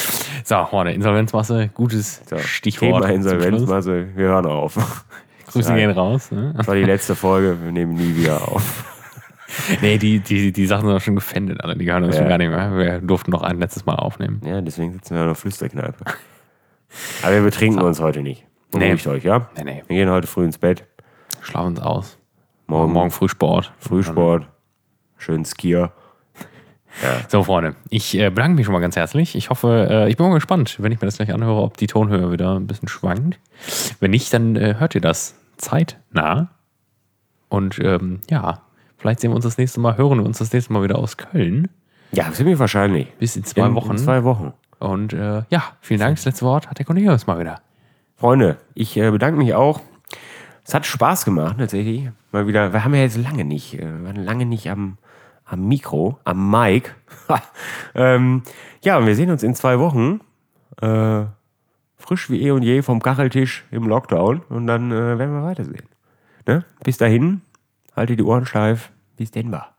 So, Freunde, Insolvenzmasse, gutes so, Stichwort. Thema Insolvenzmasse, wir hören auf. Grüße ja. gehen raus. Ne? Das war die letzte Folge, wir nehmen nie wieder auf. Nee, die, die, die Sachen sind auch schon gefändet, alle. Die gehören uns ja. schon gar nicht mehr. Wir durften noch ein letztes Mal aufnehmen. Ja, deswegen sitzen wir in der Flüsterkneipe. Aber wir betrinken so. uns heute nicht. Beruhigt nee. euch, ja? Nee, nee. Wir gehen heute früh ins Bett. Schlafen uns aus. Morgen, Morgen Frühsport. Frühsport. Schön Skier. Ja. So, Freunde, ich äh, bedanke mich schon mal ganz herzlich. Ich hoffe, äh, ich bin mal gespannt, wenn ich mir das gleich anhöre, ob die Tonhöhe wieder ein bisschen schwankt. Wenn nicht, dann äh, hört ihr das zeitnah. Und ähm, ja, vielleicht sehen wir uns das nächste Mal, hören wir uns das nächste Mal wieder aus Köln. Ja, ziemlich wahrscheinlich. Bis in zwei in, Wochen. In zwei Wochen. Und äh, ja, vielen Dank. Das letzte Wort hat der Cornelius mal wieder. Freunde, ich äh, bedanke mich auch. Es hat Spaß gemacht, tatsächlich. Mal wieder, wir haben ja jetzt lange nicht, äh, wir waren lange nicht am, am Mikro, am Mic. ähm, ja, und wir sehen uns in zwei Wochen. Äh, frisch wie eh und je vom Kacheltisch im Lockdown. Und dann äh, werden wir weitersehen. Ne? Bis dahin, haltet die Ohren steif. Bis denn war.